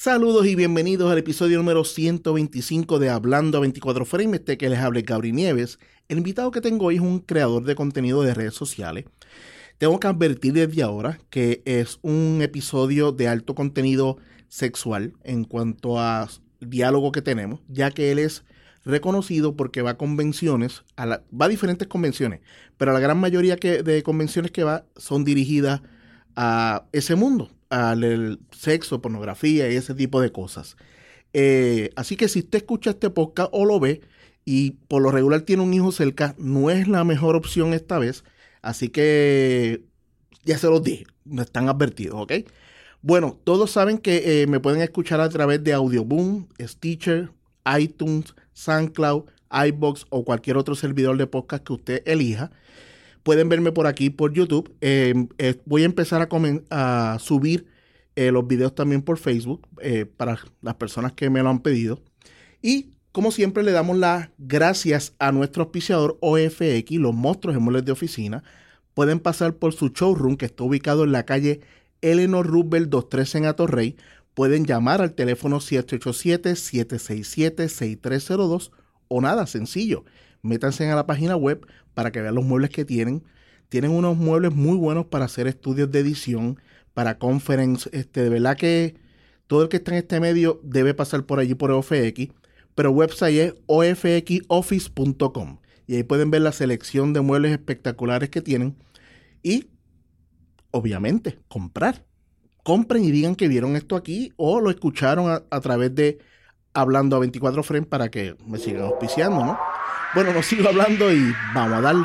Saludos y bienvenidos al episodio número 125 de Hablando a 24 Frames. Que les hable Gabriel Nieves. El invitado que tengo hoy es un creador de contenido de redes sociales. Tengo que advertir desde ahora que es un episodio de alto contenido sexual en cuanto a diálogo que tenemos, ya que él es reconocido porque va a convenciones, va a diferentes convenciones, pero la gran mayoría de convenciones que va son dirigidas a ese mundo, al sexo, pornografía y ese tipo de cosas. Así que si usted escucha este podcast o lo ve y por lo regular tiene un hijo cerca, no es la mejor opción esta vez. Así que ya se los dije, me están advertidos, ¿ok? Bueno, todos saben que me pueden escuchar a través de Audioboom, Stitcher, iTunes, SoundCloud, iVoox o cualquier otro servidor de podcast que usted elija. Pueden verme por aquí por YouTube. Voy a empezar a subir los videos también por Facebook para las personas que me lo han pedido. Y como siempre le damos las gracias a nuestro auspiciador OFX, los monstruos en muebles de oficina. Pueden pasar por su showroom que está ubicado en la calle Eleanor Roosevelt 213 en Atorrey. Pueden llamar al teléfono 787-767-6302 o nada, sencillo. Métanse a la página web para que vean los muebles que tienen. Tienen unos muebles muy buenos para hacer estudios de edición, para conference. De verdad que todo el que está en este medio debe pasar por allí por OFX. Pero el website es ofxoffice.com y ahí pueden ver la selección de muebles espectaculares que tienen y, obviamente, comprar. Compren y digan que vieron esto aquí o lo escucharon a través de Hablando a 24 Frames para que me sigan auspiciando, ¿no? Bueno, no sigo hablando y vamos a darle.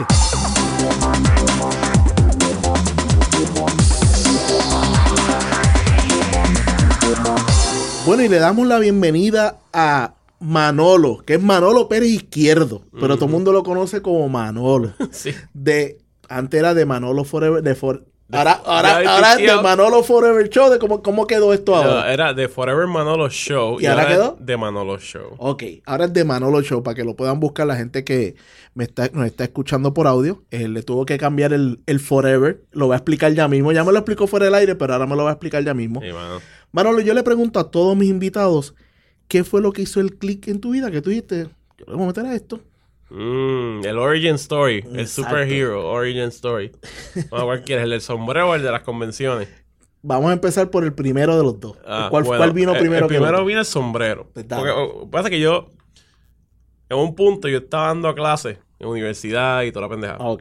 Bueno, y le damos la bienvenida a Manolo, que es Manolo Pérez Izquierdo, pero todo el mundo lo conoce como Manolo. Sí. Antes era de Manolo Forever, ahora es de Manolo Forever Show. ¿Cómo quedó esto ahora? No, era de Forever Manolo Show. ¿Y ahora quedó? De Manolo Show. Ok, ahora es de Manolo Show, para que lo puedan buscar la gente que nos está escuchando por audio. Le tuvo que cambiar el Forever. Lo voy a explicar ya mismo. Ya me lo explicó fuera del aire, pero ahora me lo va a explicar ya mismo. Sí, Manolo, yo le pregunto a todos mis invitados, ¿qué fue lo que hizo el click en tu vida? Que tú dijiste, yo le voy a meter a esto. El origin story. Exacto. El superhero origin story. ¿Cuál quieres? ¿El del sombrero o el de las convenciones? Vamos a empezar por el primero de los dos. ¿Cuál vino primero? El primero vino el sombrero. Porque pasa que yo, en un punto, yo estaba dando clases en universidad y toda la pendejada. Ok.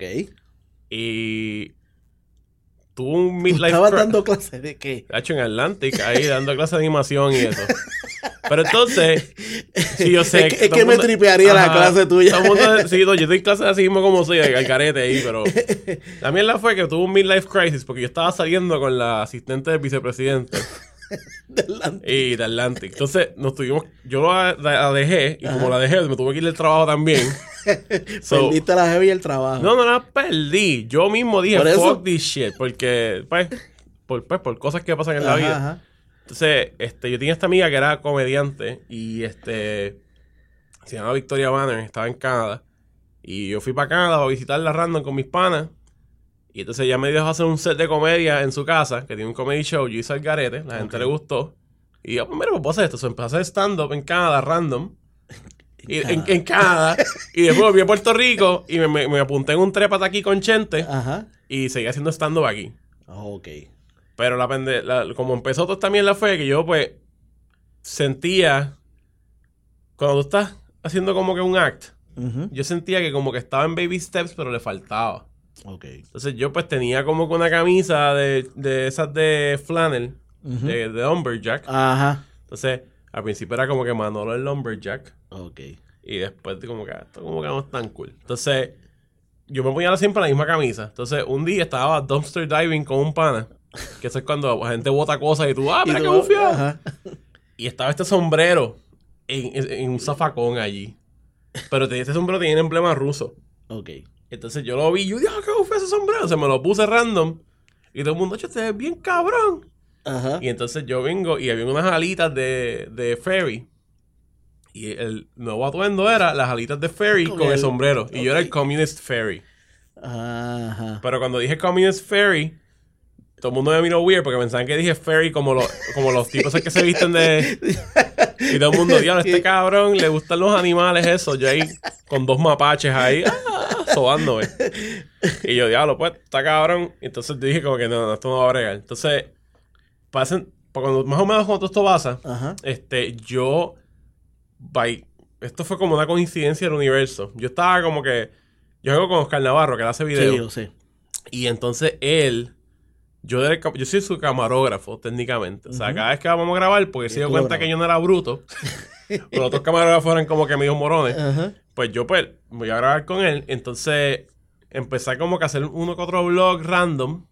Y tuve un midlife. ¿Estabas dando clases de qué? Hecho en Atlantic, ahí dando clases de animación y eso. Pero entonces, sí, yo sé es que me tripearía la clase tuya. Todo el mundo, sí, yo doy clases así mismo como soy, al carete ahí, pero también la fue que tuve un midlife crisis porque yo estaba saliendo con la asistente del vicepresidente de Atlantic. Entonces, yo la dejé, y como la dejé, me tuve que ir del trabajo también. Perdiste la jeva y el trabajo. No la perdí. Yo mismo dije, fuck this shit, porque, por cosas que pasan en la vida. Ajá. Entonces, yo tenía esta amiga que era comediante y se llamaba Victoria Banner, estaba en Canadá. Y yo fui para Canadá a visitarla random con mis panas. Y entonces ella me dejó hacer un set de comedia en su casa, que tiene un comedy show. Yo hice el garete, la gente le gustó. Y yo, pues mira, pues puedo hacer esto. Empecé a hacer stand-up en Canadá random. En Canadá. Y después volví a Puerto Rico y me apunté en un trépata aquí con Chente. Ajá. Y seguí haciendo stand-up aquí. Ok. Pero como empezó toda esta mierda fue que yo, pues, sentía... Cuando tú estás haciendo como que un act, yo sentía que como que estaba en baby steps, pero le faltaba. Ok. Entonces yo, pues, tenía como que una camisa de esas de flannel, de lumberjack. Ajá. Entonces, al principio era como que Manolo el lumberjack. Ok. Y después como que esto como que no es tan cool. Entonces, yo me ponía siempre la misma camisa. Entonces, un día estaba dumpster diving con un pana. Que eso es cuando la gente bota cosas y tú, mira qué bufiado. Y estaba este sombrero en un zafacón allí. Pero este sombrero tenía un emblema ruso. Ok. Entonces yo lo vi y yo dije, qué bufiado ese sombrero. Se me lo puse random. Y todo el mundo, te ves bien cabrón. Ajá. Y entonces yo vengo y había unas alitas de ferry. Y el nuevo atuendo era las alitas de ferry con el sombrero. Okay. Y yo era el Communist Ferry. Ajá. Pero cuando dije Communist Ferry, todo el mundo me miró weird porque pensaban que dije furry como los tipos que se visten de... Y todo el mundo, diablo, este cabrón le gustan los animales, eso. Yo ahí con 2 mapaches ahí, sobándome. Y yo, diablo, pues, está cabrón. Y entonces dije como que no, esto no va a bregar. Entonces, más o menos cuando esto pasa, esto fue como una coincidencia del universo. Yo estaba como que... Yo juego con Oscar Navarro, que él hace videos. Sí, yo sé. Y entonces yo soy su camarógrafo, técnicamente. O sea, cada vez que vamos a grabar, porque se dio cuenta que yo no era bruto, los otros camarógrafos eran como que medio morones, pues yo voy a grabar con él. Entonces empecé como que a hacer uno que otro vlog random.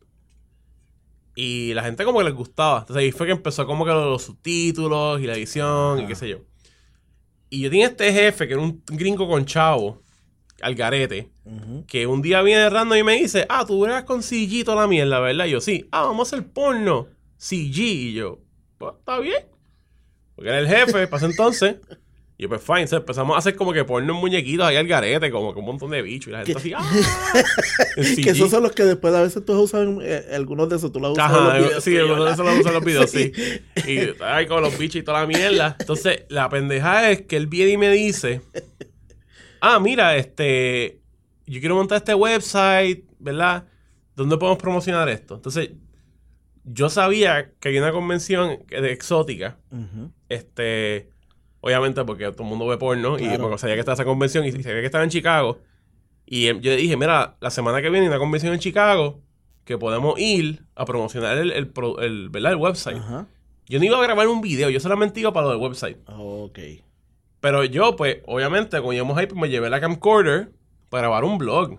Y la gente como que les gustaba. Entonces ahí fue que empezó como que los subtítulos y la edición y qué sé yo. Y yo tenía este jefe que era un gringo con chavo, al garete, que un día viene random y me dice, tú verás con CG toda la mierda, ¿verdad? Y yo, sí. Vamos a hacer porno. CG. Y yo, pues, está bien. Porque era el jefe, para ese entonces. Y yo, pues, fine. Entonces empezamos a hacer como que porno en muñequitos ahí al garete, como que un montón de bichos. Y la gente así, Que esos son los que después a veces tú has usado algunos de esos, tú los has usado en los videos. Sí, algunos de esos los usan en los videos, sí. Y ahí con los bichos y toda la mierda. Entonces, la pendejada es que él viene y me dice... mira, yo quiero montar este website, ¿verdad? ¿Dónde podemos promocionar esto? Entonces, yo sabía que había una convención de exótica. Obviamente porque todo el mundo ve porno. Claro. Y porque sabía que estaba esa convención y sabía que estaba en Chicago. Y yo le dije, mira, la semana que viene hay una convención en Chicago que podemos ir a promocionar ¿verdad? El website. Yo no iba a grabar un video, yo solamente iba para lo del website. Ok. Pero yo, pues, obviamente, cuando íbamos ahí, pues me llevé la camcorder para grabar un vlog.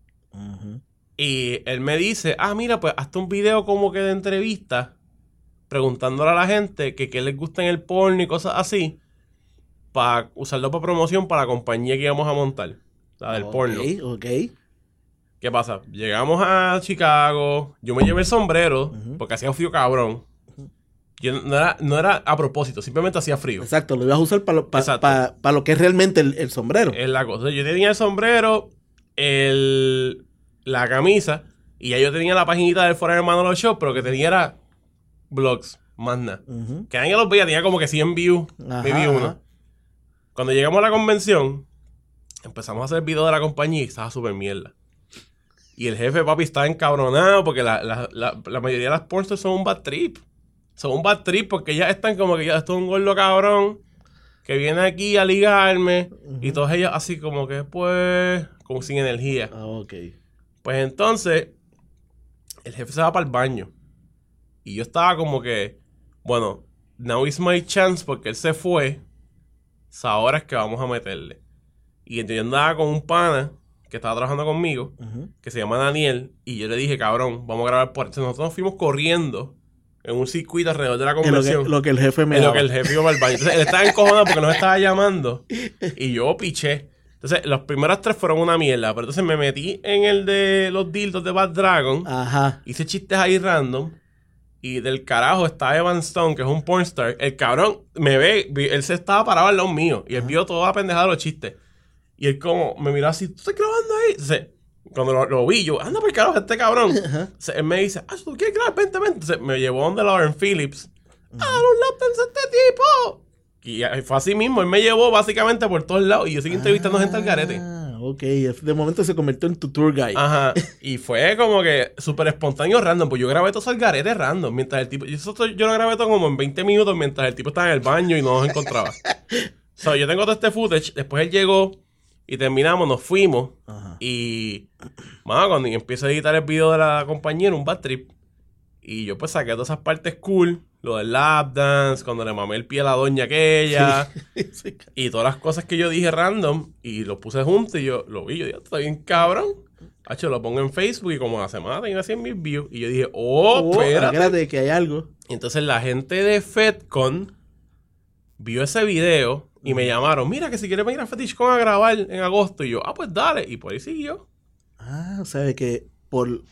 Y él me dice, mira, pues, hazte un video como que de entrevista, preguntándole a la gente que qué les gusta en el porno y cosas así, para usarlo para promoción para la compañía que íbamos a montar, la del porno. Ok. ¿Qué pasa? Llegamos a Chicago, yo me llevé el sombrero, porque hacía frío cabrón. Yo no era a propósito, simplemente hacía frío. Exacto, lo ibas a usar para lo que es realmente el sombrero. Es la cosa. Yo tenía el sombrero, la camisa, y ya yo tenía la paginita del Forever Manolo Show, pero que tenía era vlogs, más nada. Que nadie los veía, tenía como que 100 views, maybe uno. Cuando llegamos a la convención, empezamos a hacer videos de la compañía y estaba súper mierda. Y el jefe, papi, estaba encabronado porque la mayoría de las pornstars son un bad trip. Son un bad trip porque ya están como que ya esto es un gordo cabrón que viene aquí a ligarme y todos ellos así como que pues como sin energía. Ok. Pues entonces el jefe se va para el baño y yo estaba como que bueno, now is my chance porque él se fue. Ahora es que vamos a meterle. Y entonces yo andaba con un pana que estaba trabajando conmigo que se llama Daniel y yo le dije, cabrón, vamos a grabar por... Entonces nosotros nos fuimos corriendo en un circuito alrededor de la convención. Lo que el jefe me daba. Lo que el jefe iba al baño. Entonces, él estaba encojonado porque nos estaba llamando. Y yo piché. Entonces, los primeros 3 fueron una mierda. Pero entonces me metí en el de los dildos de Bad Dragon. Hice chistes ahí random. Y del carajo está Evan Stone, que es un pornstar. El cabrón me ve. Él se estaba parado al lado mío. Y él vio toda la pendejada de los chistes. Y él como me miró así, ¿tú estás grabando ahí? Entonces, cuando lo vi, yo, anda por el carajo este cabrón. Entonces, él me dice, ¿tú quieres grabar? Vente. Entonces, me llevó donde Lauren Phillips. ¡Los laptops de este tipo! Y fue así mismo. Él me llevó básicamente por todos lados. Y yo seguí entrevistando gente al garete. Ok. De momento se convirtió en tu tour guide. Y fue como que súper espontáneo random. Pues yo grabé todo al garete random. Mientras el tipo... Yo lo grabé todo como en 20 minutos mientras el tipo estaba en el baño y no nos encontraba. Yo tengo todo este footage. Después él llegó y terminamos, nos fuimos. Y... cuando empiezo a editar el video de la compañía era un bad trip. Y yo pues saqué todas esas partes cool. Lo del lap dance, cuando le mamé el pie a la doña aquella. Sí. Y todas las cosas que yo dije random. Y lo puse juntos y yo lo vi. Yo dije, está bien cabrón. Hacho, lo pongo en Facebook y como a la semana tenía 100,000 views. Y yo dije, espérate que hay algo. Y entonces la gente de FedCon vio ese video y me llamaron. Mira, que si quieres venir a FetishCon a grabar en agosto. Y yo, pues dale. Y por ahí siguió. O sea, que por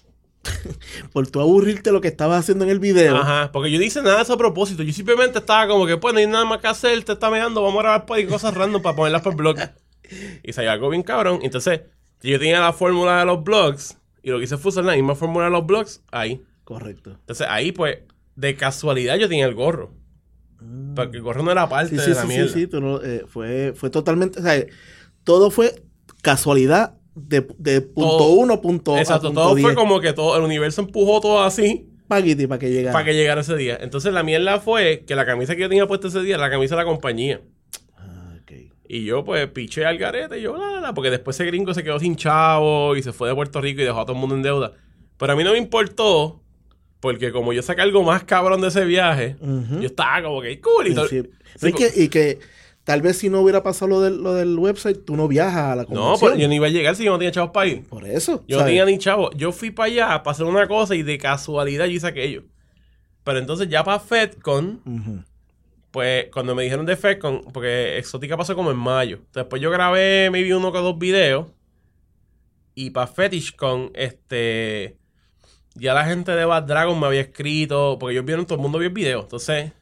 tú aburrirte lo que estabas haciendo en el video. Porque yo no hice nada de eso a propósito. Yo simplemente estaba como que, pues, no hay nada más que hacer, te está meando, vamos a grabar por ahí cosas random para ponerlas por blog. Y salió algo bien cabrón. Entonces, yo tenía la fórmula de los blogs y lo que hice fue usar la misma fórmula de los blogs ahí. Correcto. Entonces ahí, pues, de casualidad yo tenía el gorro. Porque el gorro no era parte de la mierda. Sí, tú no, fue totalmente, o sea, todo fue casualidad de punto 1 punto exacto, a punto todo 10. fue como que todo el universo empujó todo así. Para que llegara. Para que llegara ese día. Entonces la mierda fue que la camisa que yo tenía puesta ese día era la camisa de la compañía. Okay. Y yo pues piché al garete y yo porque después ese gringo se quedó sin chavo y se fue de Puerto Rico y dejó a todo el mundo en deuda. Pero a mí no me importó porque como yo saqué algo más cabrón de ese viaje, yo estaba como que cool y todo. Sí. Y que tal vez si no hubiera pasado lo del website, tú no viajas a la convención. No, pero yo no iba a llegar si yo no tenía chavos para ir. Por eso. Yo no tenía ni chavos. Yo fui para allá para hacer una cosa y de casualidad yo hice aquello. Pero entonces ya para FedCon, pues cuando me dijeron de FedCon, porque Exótica pasó como en mayo. Después yo grabé maybe 1 o 2 videos. Y para FetishCon, ya la gente de Bad Dragon me había escrito, porque ellos vieron, todo el mundo vio el video. Entonces,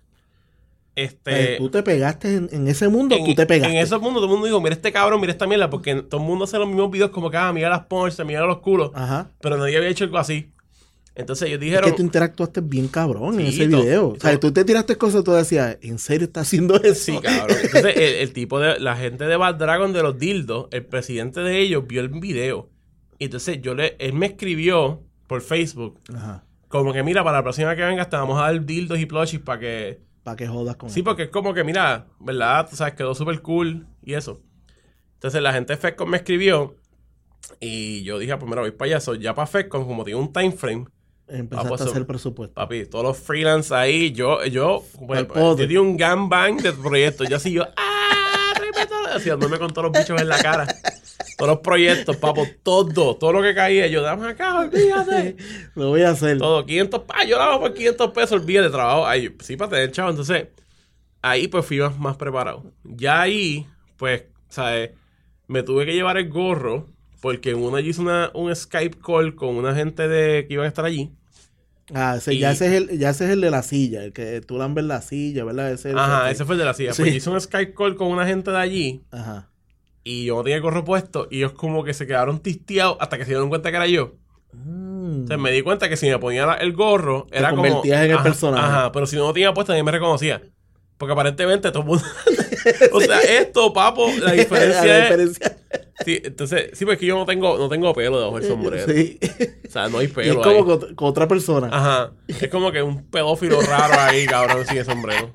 tú te pegaste en ese mundo, tú te pegaste. En ese mundo todo el mundo dijo, mira este cabrón, mira esta mierda, porque todo el mundo hace los mismos videos como que, mira las porns, mira los culos. Ajá. Pero nadie había hecho algo así. Entonces ellos dijeron... Es que tú interactuaste bien cabrón en ese video. O sea, tú te tiraste cosas y tú decías, ¿en serio estás haciendo eso? Sí, cabrón. Entonces el tipo de... La gente de Bad Dragon de los dildos, el presidente de ellos vio el video. Y entonces él me escribió por Facebook. Ajá. Como que mira, para la próxima que vengas te vamos a dar dildos y plushies para que... Para que jodas con sí, porque es como que, mira, ¿verdad? Tú sabes, quedó súper cool y eso. Entonces la gente de FedCon me escribió y yo dije, pues mira, voy para allá. Ya para FedCon, como tiene un time frame, empezaste a hacer presupuesto. Papi, todos los freelance ahí, yo di un gangbang de proyectos. Yo así, haciéndome con todos los bichos en la cara. Todos los proyectos, papo, todo lo que caía. Yo, dame acá, olvídate. Lo voy a hacer. Todo, 500 yo lo hago por 500 pesos el día de trabajo. Ahí, sí, para tener chavo. Entonces, ahí pues fui más preparado. Ya ahí, pues, ¿sabes? Me tuve que llevar el gorro porque en una yo hice un Skype call con una gente que iban a estar allí. Ya ese es el de la silla, el que tú lambes la silla, ¿verdad? Ese fue el de la silla. Sí. Pues yo hice un Skype call con una gente de allí. Ajá. Y yo no tenía el gorro puesto. Y ellos como que se quedaron tisteados hasta que se dieron cuenta que era yo. Entonces me di cuenta que si me ponía el gorro, era como... Te convertías en el personaje. Ajá, pero si no lo tenía puesto, nadie me reconocía. Porque aparentemente todo el mundo... o sea, esto, papo, la diferencia es... Sí, entonces, sí, porque yo no tengo pelo debajo del sombrero. Sí. O sea, no hay pelo. Y es como con otra persona. Ajá. Es como que un pedófilo raro ahí, cabrón, sin el sombrero.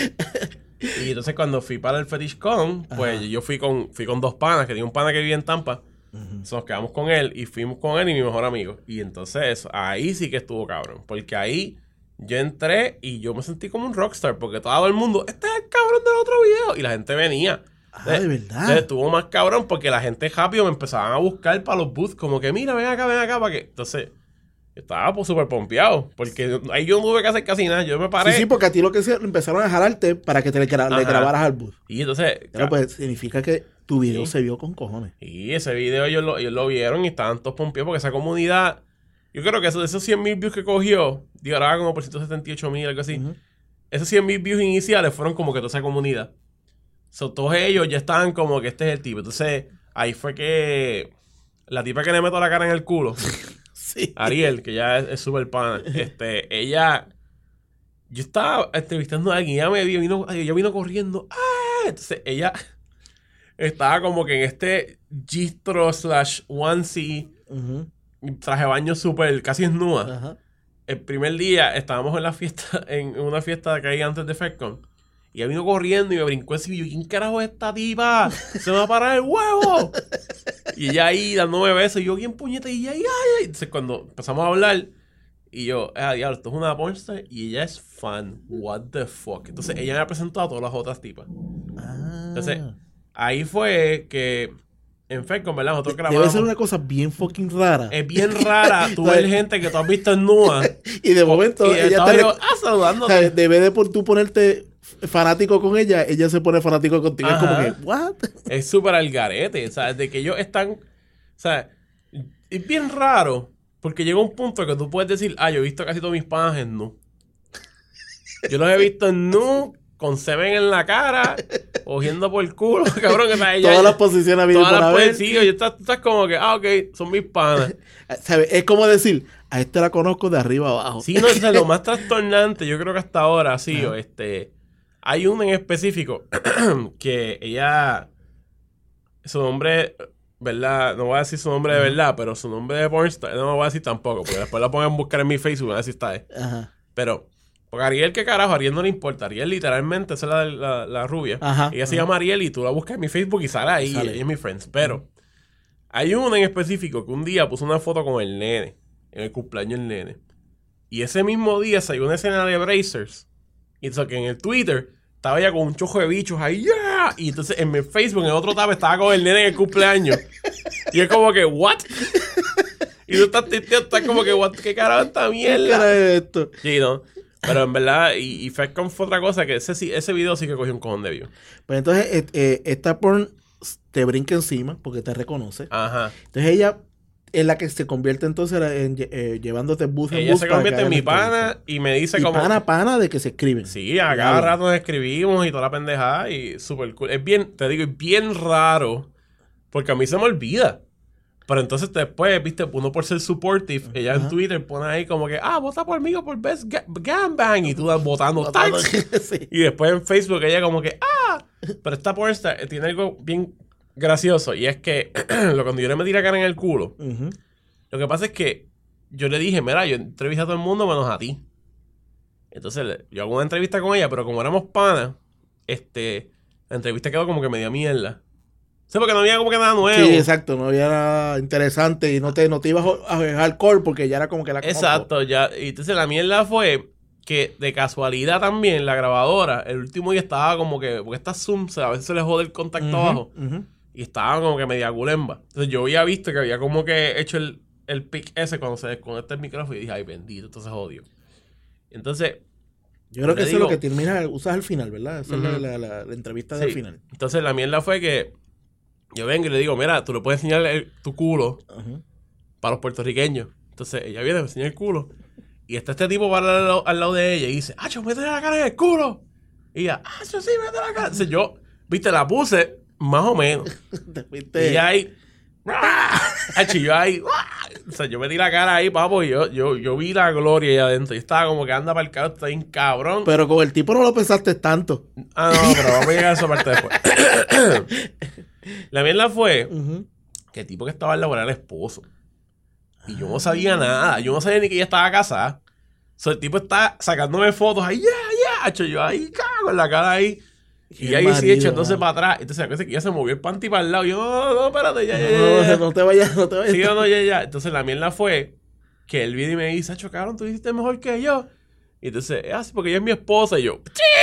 Y entonces cuando fui para el FetishCon, pues yo fui con 2 panas, que tenía un pana que vivía en Tampa. Entonces nos quedamos con él y fuimos con él y mi mejor amigo. Y entonces ahí sí que estuvo cabrón. Porque ahí yo entré y yo me sentí como un rockstar. Porque todo el mundo, este es el cabrón del otro video. Y la gente venía. De verdad. Entonces estuvo más cabrón porque la gente rápido me empezaban a buscar para los booths. Como que mira, ven acá, para que... Entonces... estaba pues súper pompeado, porque ahí yo no tuve que hacer casi nada, yo me paré. Sí, porque a ti lo que empezaron a jalarte para que le grabaras al bus. Y entonces... Pero pues significa que tu video se vio con cojones. Y ese video ellos lo vieron y estaban todos pompeados porque esa comunidad... Yo creo que de esos 100,000 views que cogió, digo, ahora como por 178,000, algo así. Esos 100,000 views iniciales fueron como que toda esa comunidad. Todos ellos ya estaban como que este es el tipo. Entonces, ahí fue que la tipa que le meto la cara en el culo... Sí. Ariel, que ya es súper pana. Ella... Yo estaba entrevistando a alguien y ella vino corriendo. Entonces ella estaba como que en este gistro / onesie, traje de baño súper, casi desnuda. El primer día estábamos en una fiesta que hay antes de FedCon. Y ella vino corriendo y me brincó encima. Y yo, ¿quién carajo es esta tipa? ¡Se me va a parar el huevo! Y ella ahí dándome besos. Y yo, ¿quién puñeta? Y ella ahí, ay. Entonces cuando empezamos a hablar, y yo, diablo, esto es una pornstar. Y ella es fan. What the fuck? Entonces ella me presentó a todas las otras tipas. Entonces, ahí fue que en FedCon, ¿verdad? Nosotros grabamos. Debe ser una cosa bien fucking rara. Es bien rara. Tú ves gente que tú has visto en nua. Y de momento y ella te saludándote. O sea, debe de por tú ponerte fanático con ella se pone fanático contigo. Es como que, ¿what? Es súper al garete, ¿sabes? De que ellos están... O sea, es bien raro, porque llega un punto que tú puedes decir, yo he visto casi todos mis panas en nu. Yo los he visto en nu, con semen en la cara, cogiendo por el culo, cabrón. Que está ella, todas las posiciones habidas por haber. Sí, y tú estás como que, ok, son mis panas. ¿Sabes? Es como decir, a este la conozco de arriba abajo. Sí, no, es lo más trastornante, yo creo que hasta ahora ha sido, hay uno en específico que ella, su nombre, ¿verdad? No voy a decir su nombre de verdad, pero su nombre de pornstar, no lo voy a decir tampoco, porque después la pongan a buscar en mi Facebook, a ver si está ahí. Ajá. Pero, porque Ariel, ¿qué carajo? A Ariel no le importa. Ariel literalmente, esa es la rubia. Ajá, ella se llama Ariel y tú la buscas en mi Facebook y sale ahí, ella es mi friends. Pero, hay uno en específico que un día puso una foto con el nene, en el cumpleaños del nene. Y ese mismo día salió una escena de Brazers. Y eso que en el Twitter estaba ella con un chojo de bichos ahí, ¡yeah! Y entonces en mi Facebook, en el otro tab, estaba con el nene en el cumpleaños. Y es como que, ¿what? Y tú estás como que, ¿what? ¿Qué carajo esta mierda? ¿Qué cara es esto? Sí, ¿no? Pero en verdad, y Facecom fue otra cosa que ese video sí que cogió un cojón de views. Pues entonces, esta porn te brinca encima porque te reconoce. Ajá. Entonces ella es la que se convierte entonces en llevándote bus en bus. Ella se convierte en mi pana y me dice como... pana de que se escriben. Sí, a cada rato nos escribimos y toda la pendejada y súper cool. Es bien, te digo, es bien raro porque a mí se me olvida. Pero entonces después, viste, uno por ser supportive, ella en Twitter pone ahí como que, vota por mí o por Best Gangbang y tú vas votando sí. Y después en Facebook ella como que, pero esta pornstar tiene algo bien gracioso y es que cuando yo le metí la cara en el culo, lo que pasa es que yo le dije, mira, yo entrevisté a todo el mundo menos a ti. Entonces yo hago una entrevista con ella, pero como éramos panas, la entrevista quedó como que media mierda. Sí, porque no había como que nada nuevo. Sí, exacto, no había nada interesante y no te ibas a dejar core porque ya era como que la conozco. Exacto, ya. Y entonces la mierda fue que de casualidad también la grabadora, el último día estaba como que, porque estas Zoom a veces se les jode el contacto abajo y estaba como que media culemba. Entonces yo había visto que había como que hecho el pic ese cuando se desconecta el micrófono y dije, ay bendito, entonces odio. Entonces... Yo creo que eso es lo que termina, usas al final, ¿verdad? Esa es la entrevista del final. Entonces la mierda fue que yo vengo y le digo, mira, tú le puedes enseñar tu culo para los puertorriqueños. Entonces ella viene, me enseña el culo. Y está este tipo para al lado de ella y dice, ¡acho, métele la cara en el culo! Y ella, ¡acho, sí, métele la cara! Entonces yo, viste, la puse más o menos. Y ahí, ¡acho, yo ahí! O sea, yo metí la cara ahí, papo, y yo vi la gloria ahí adentro. Y estaba como que anda para el carro, está bien cabrón. Pero con el tipo no lo pensaste tanto. No, pero vamos a llegar a esa parte después. La mierda fue que el tipo que estaba al lado era el esposo. Y yo no sabía nada. Yo no sabía ni que ella estaba casada. El tipo está sacándome fotos ahí. Yo ahí cago en la cara ahí. Y ahí sí echándose para atrás. Entonces acuérdense que ella se movió el panty para el lado. Y yo, no, espérate, ya. No te vayas. Sí, no, ya. Entonces la mierda fue que él viene y me dice, acho, cabrón, tú hiciste mejor que yo. Y entonces, sí, porque ella es mi esposa. Y yo,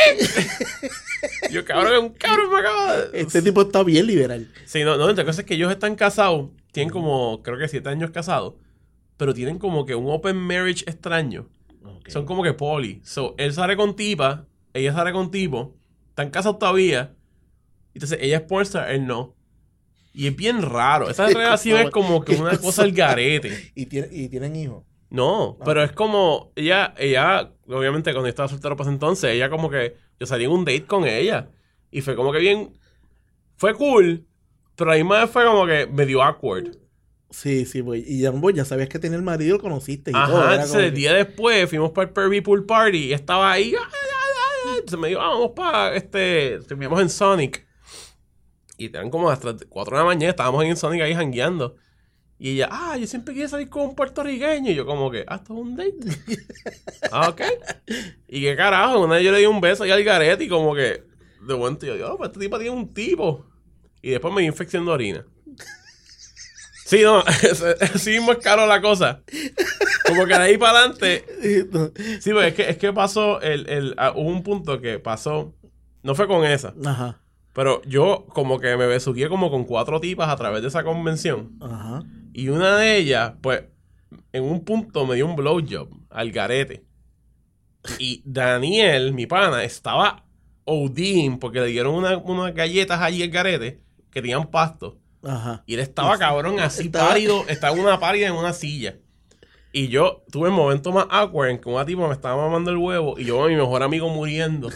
yo, cabrón, es un cabrón, me acaba de... Este tipo está bien liberal. Sí, no, entre cosas es que ellos están casados. Tienen como, creo que 7 años casados. Pero tienen como que un open marriage extraño. Okay. Son como que poli. Él sale con tipa, ella sale con tipo. Están casados todavía. Entonces, ella es pornstar, él no. Y es bien raro. Esa relación es como que una cosa al garete. ¿Y tienen hijos? No, pero es como... Ella, obviamente, cuando yo estaba soltero para ese entonces, ella como que... Yo salí en un date con ella. Y fue como que bien... Fue cool. Pero a la misma vez fue como que medio awkward. Sí, pues. Y ya sabías que tenía el marido, lo conociste y todo. Ajá, entonces el día después fuimos para el Pervy Pool Party y estaba ahí... Entonces me dijo, vamos para terminamos en Sonic. Y eran como hasta 4 de la mañana, estábamos en Sonic ahí jangueando. Y ella, yo siempre quería salir con un puertorriqueño. Y yo como que, esto es un date. Ok. Y qué carajo, una vez yo le di un beso ahí al garete y como que, de momento yo, pues este tipo tiene un tipo. Y después me dio infección de orina. Sí, no, así mismo es caro la cosa. Como que de ahí para adelante. Sí, pues es que pasó, hubo un punto que pasó, no fue con esa. Ajá. Pero yo como que me besuqué como con 4 tipas a través de esa convención. Ajá. Y una de ellas, pues, en un punto me dio un blowjob al garete. Y Daniel, mi pana, estaba ODing porque le dieron unas galletas allí al garete que tenían pasto. Ajá. Y él estaba cabrón así pálido, estaba en una pálida en una silla. Y yo tuve el momento más awkward en que una tipa me estaba mamando el huevo y yo mi mejor amigo muriendo.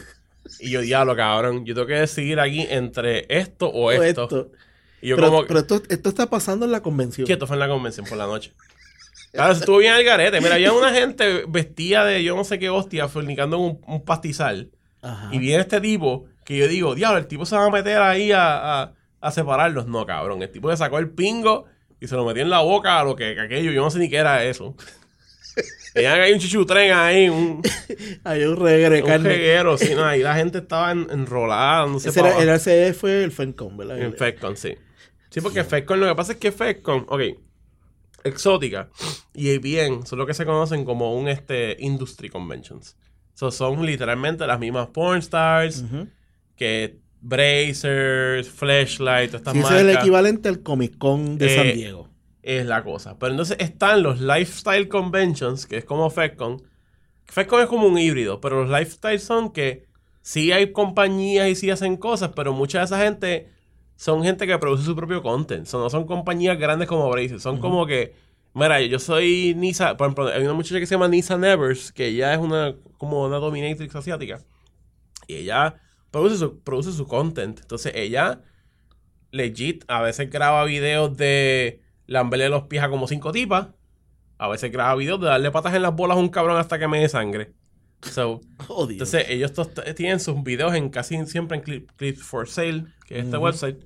Y yo, diablo, cabrón, yo tengo que decidir aquí entre esto o esto. Y yo pero esto está pasando en la convención. Sí, esto fue en la convención por la noche. Claro, estuvo bien al garete. Mira, había una gente vestida de yo no sé qué hostia, fornicando un pastizal. Ajá. Y viene este tipo que yo digo, diablo, el tipo se va a meter ahí a separarlos. No, cabrón. El tipo le sacó el pingo y se lo metió en la boca a lo que aquello. Yo no sé ni qué era eso. Hay un chichutren ahí, hay un reguero de carne. Un reguero, sí, no, ahí la gente estaba enrolada, no sé. Ese fue el FedCon, ¿verdad? En FedCon, sí. Sí, porque FedCon, lo que pasa es que FedCon, Exótica y APN son lo que se conocen como un industry conventions. Son literalmente las mismas porn stars, que Brazers, Fleshlight, todas estas marcas. Ese es el equivalente al Comic Con de San Diego. Es la cosa. Pero entonces están los lifestyle conventions, que es como FedCon. FedCon es como un híbrido, pero los lifestyle son que sí hay compañías y sí hacen cosas, pero mucha de esa gente son gente que produce su propio content. No son compañías grandes como Brazers. Son como que, mira, yo soy Nisa, por ejemplo, hay una muchacha que se llama Nisa Nevers, que ella es como una dominatrix asiática. Y ella produce su content. Entonces ella, legit, a veces graba videos de lamberle los pies a como 5 tipas. A veces graba videos de darle patas en las bolas a un cabrón hasta que me dé sangre. Entonces ellos tienen sus videos casi siempre en Clips for Sale, que es este website.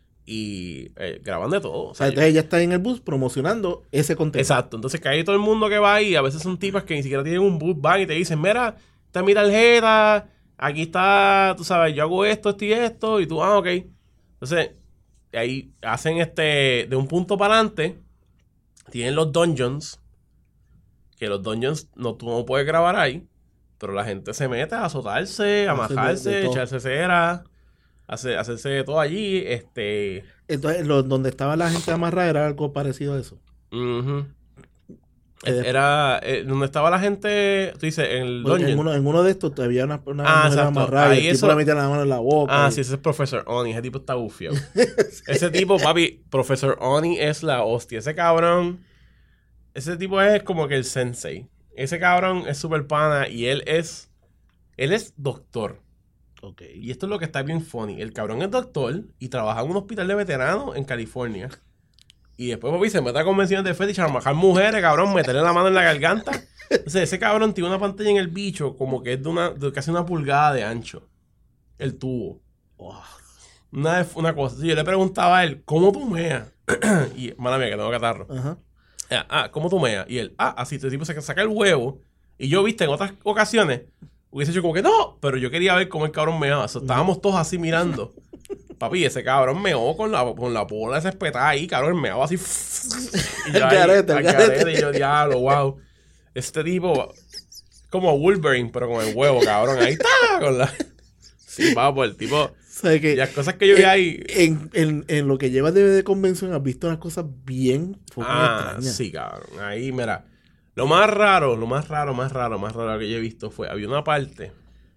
Y graban de todo. Entonces ella está en el bus promocionando ese contenido. Exacto. Entonces que hay todo el mundo que va ahí. A veces son tipas que ni siquiera tienen un bus, van y te dicen, mira, esta es mi tarjeta, aquí está, tú sabes, yo hago esto y esto. Y tú, ok. Entonces ahí hacen de un punto para adelante. Tienen los dungeons. Que los dungeons tú no puedes grabar ahí. Pero la gente se mete a azotarse, a majarse, echarse cera, hacerse todo allí. Entonces, donde estaba la gente amarrada era algo parecido a eso. Era donde estaba la gente, tú dices, en el dungeon. En uno de estos había una mujer amarrada y el tipo le metía la mano en la boca. Sí, ese es Professor Oni. Ese tipo está bufio. Ese tipo, papi, Professor Oni es la hostia. Ese cabrón, ese tipo es como que el sensei. Ese cabrón es súper pana y él es doctor. Y esto es lo que está bien funny. El cabrón es doctor y trabaja en un hospital de veteranos en California. Y después, papi, se mete a convenciones de fetish a majar mujeres, cabrón, meterle la mano en la garganta. Entonces, ese cabrón tiene una pantalla en el bicho como que es de casi 1 pulgada de ancho. El tubo. Wow. Una cosa. Yo le preguntaba a él, ¿cómo tú meas? Y, mala mía, que tengo catarro. ¿Cómo tú meas? Y él, así, este tipo se saca el huevo. Y yo, viste, en otras ocasiones, hubiese hecho como que no, pero yo quería ver cómo el cabrón meaba. Estábamos todos así mirando. Papi, ese cabrón meó con la bola desespetada ahí, cabrón, meaba así. Y yo carete. Y yo, diablo, wow. Este tipo, como Wolverine, pero con el huevo, cabrón. Ahí está, con la... Sí, papo, el tipo... Que las cosas que yo vi ahí... En lo que llevas de convención has visto unas cosas bien extrañas. Sí, cabrón. Ahí, mira. Lo más raro que yo he visto había una parte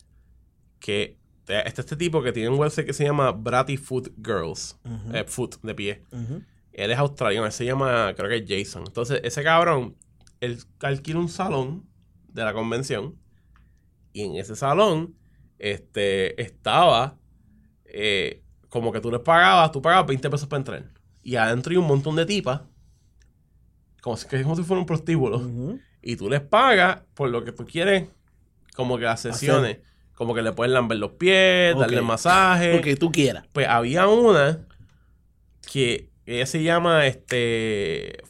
que este tipo que tiene un website que se llama Bratty Foot Girls. Foot, de pie. Él es australiano, él se llama, creo que es Jason. Entonces, ese cabrón, él alquila un salón de la convención y en ese salón estaba... como que tú pagabas 20 pesos para entrar. Y adentro hay un montón de tipas. Como si fuera un prostíbulo. Y tú les pagas por lo que tú quieres. Como que las sesiones. Como que le puedes lamber los pies, darle masaje. Lo que tú quieras. Pues había una que ella se llama te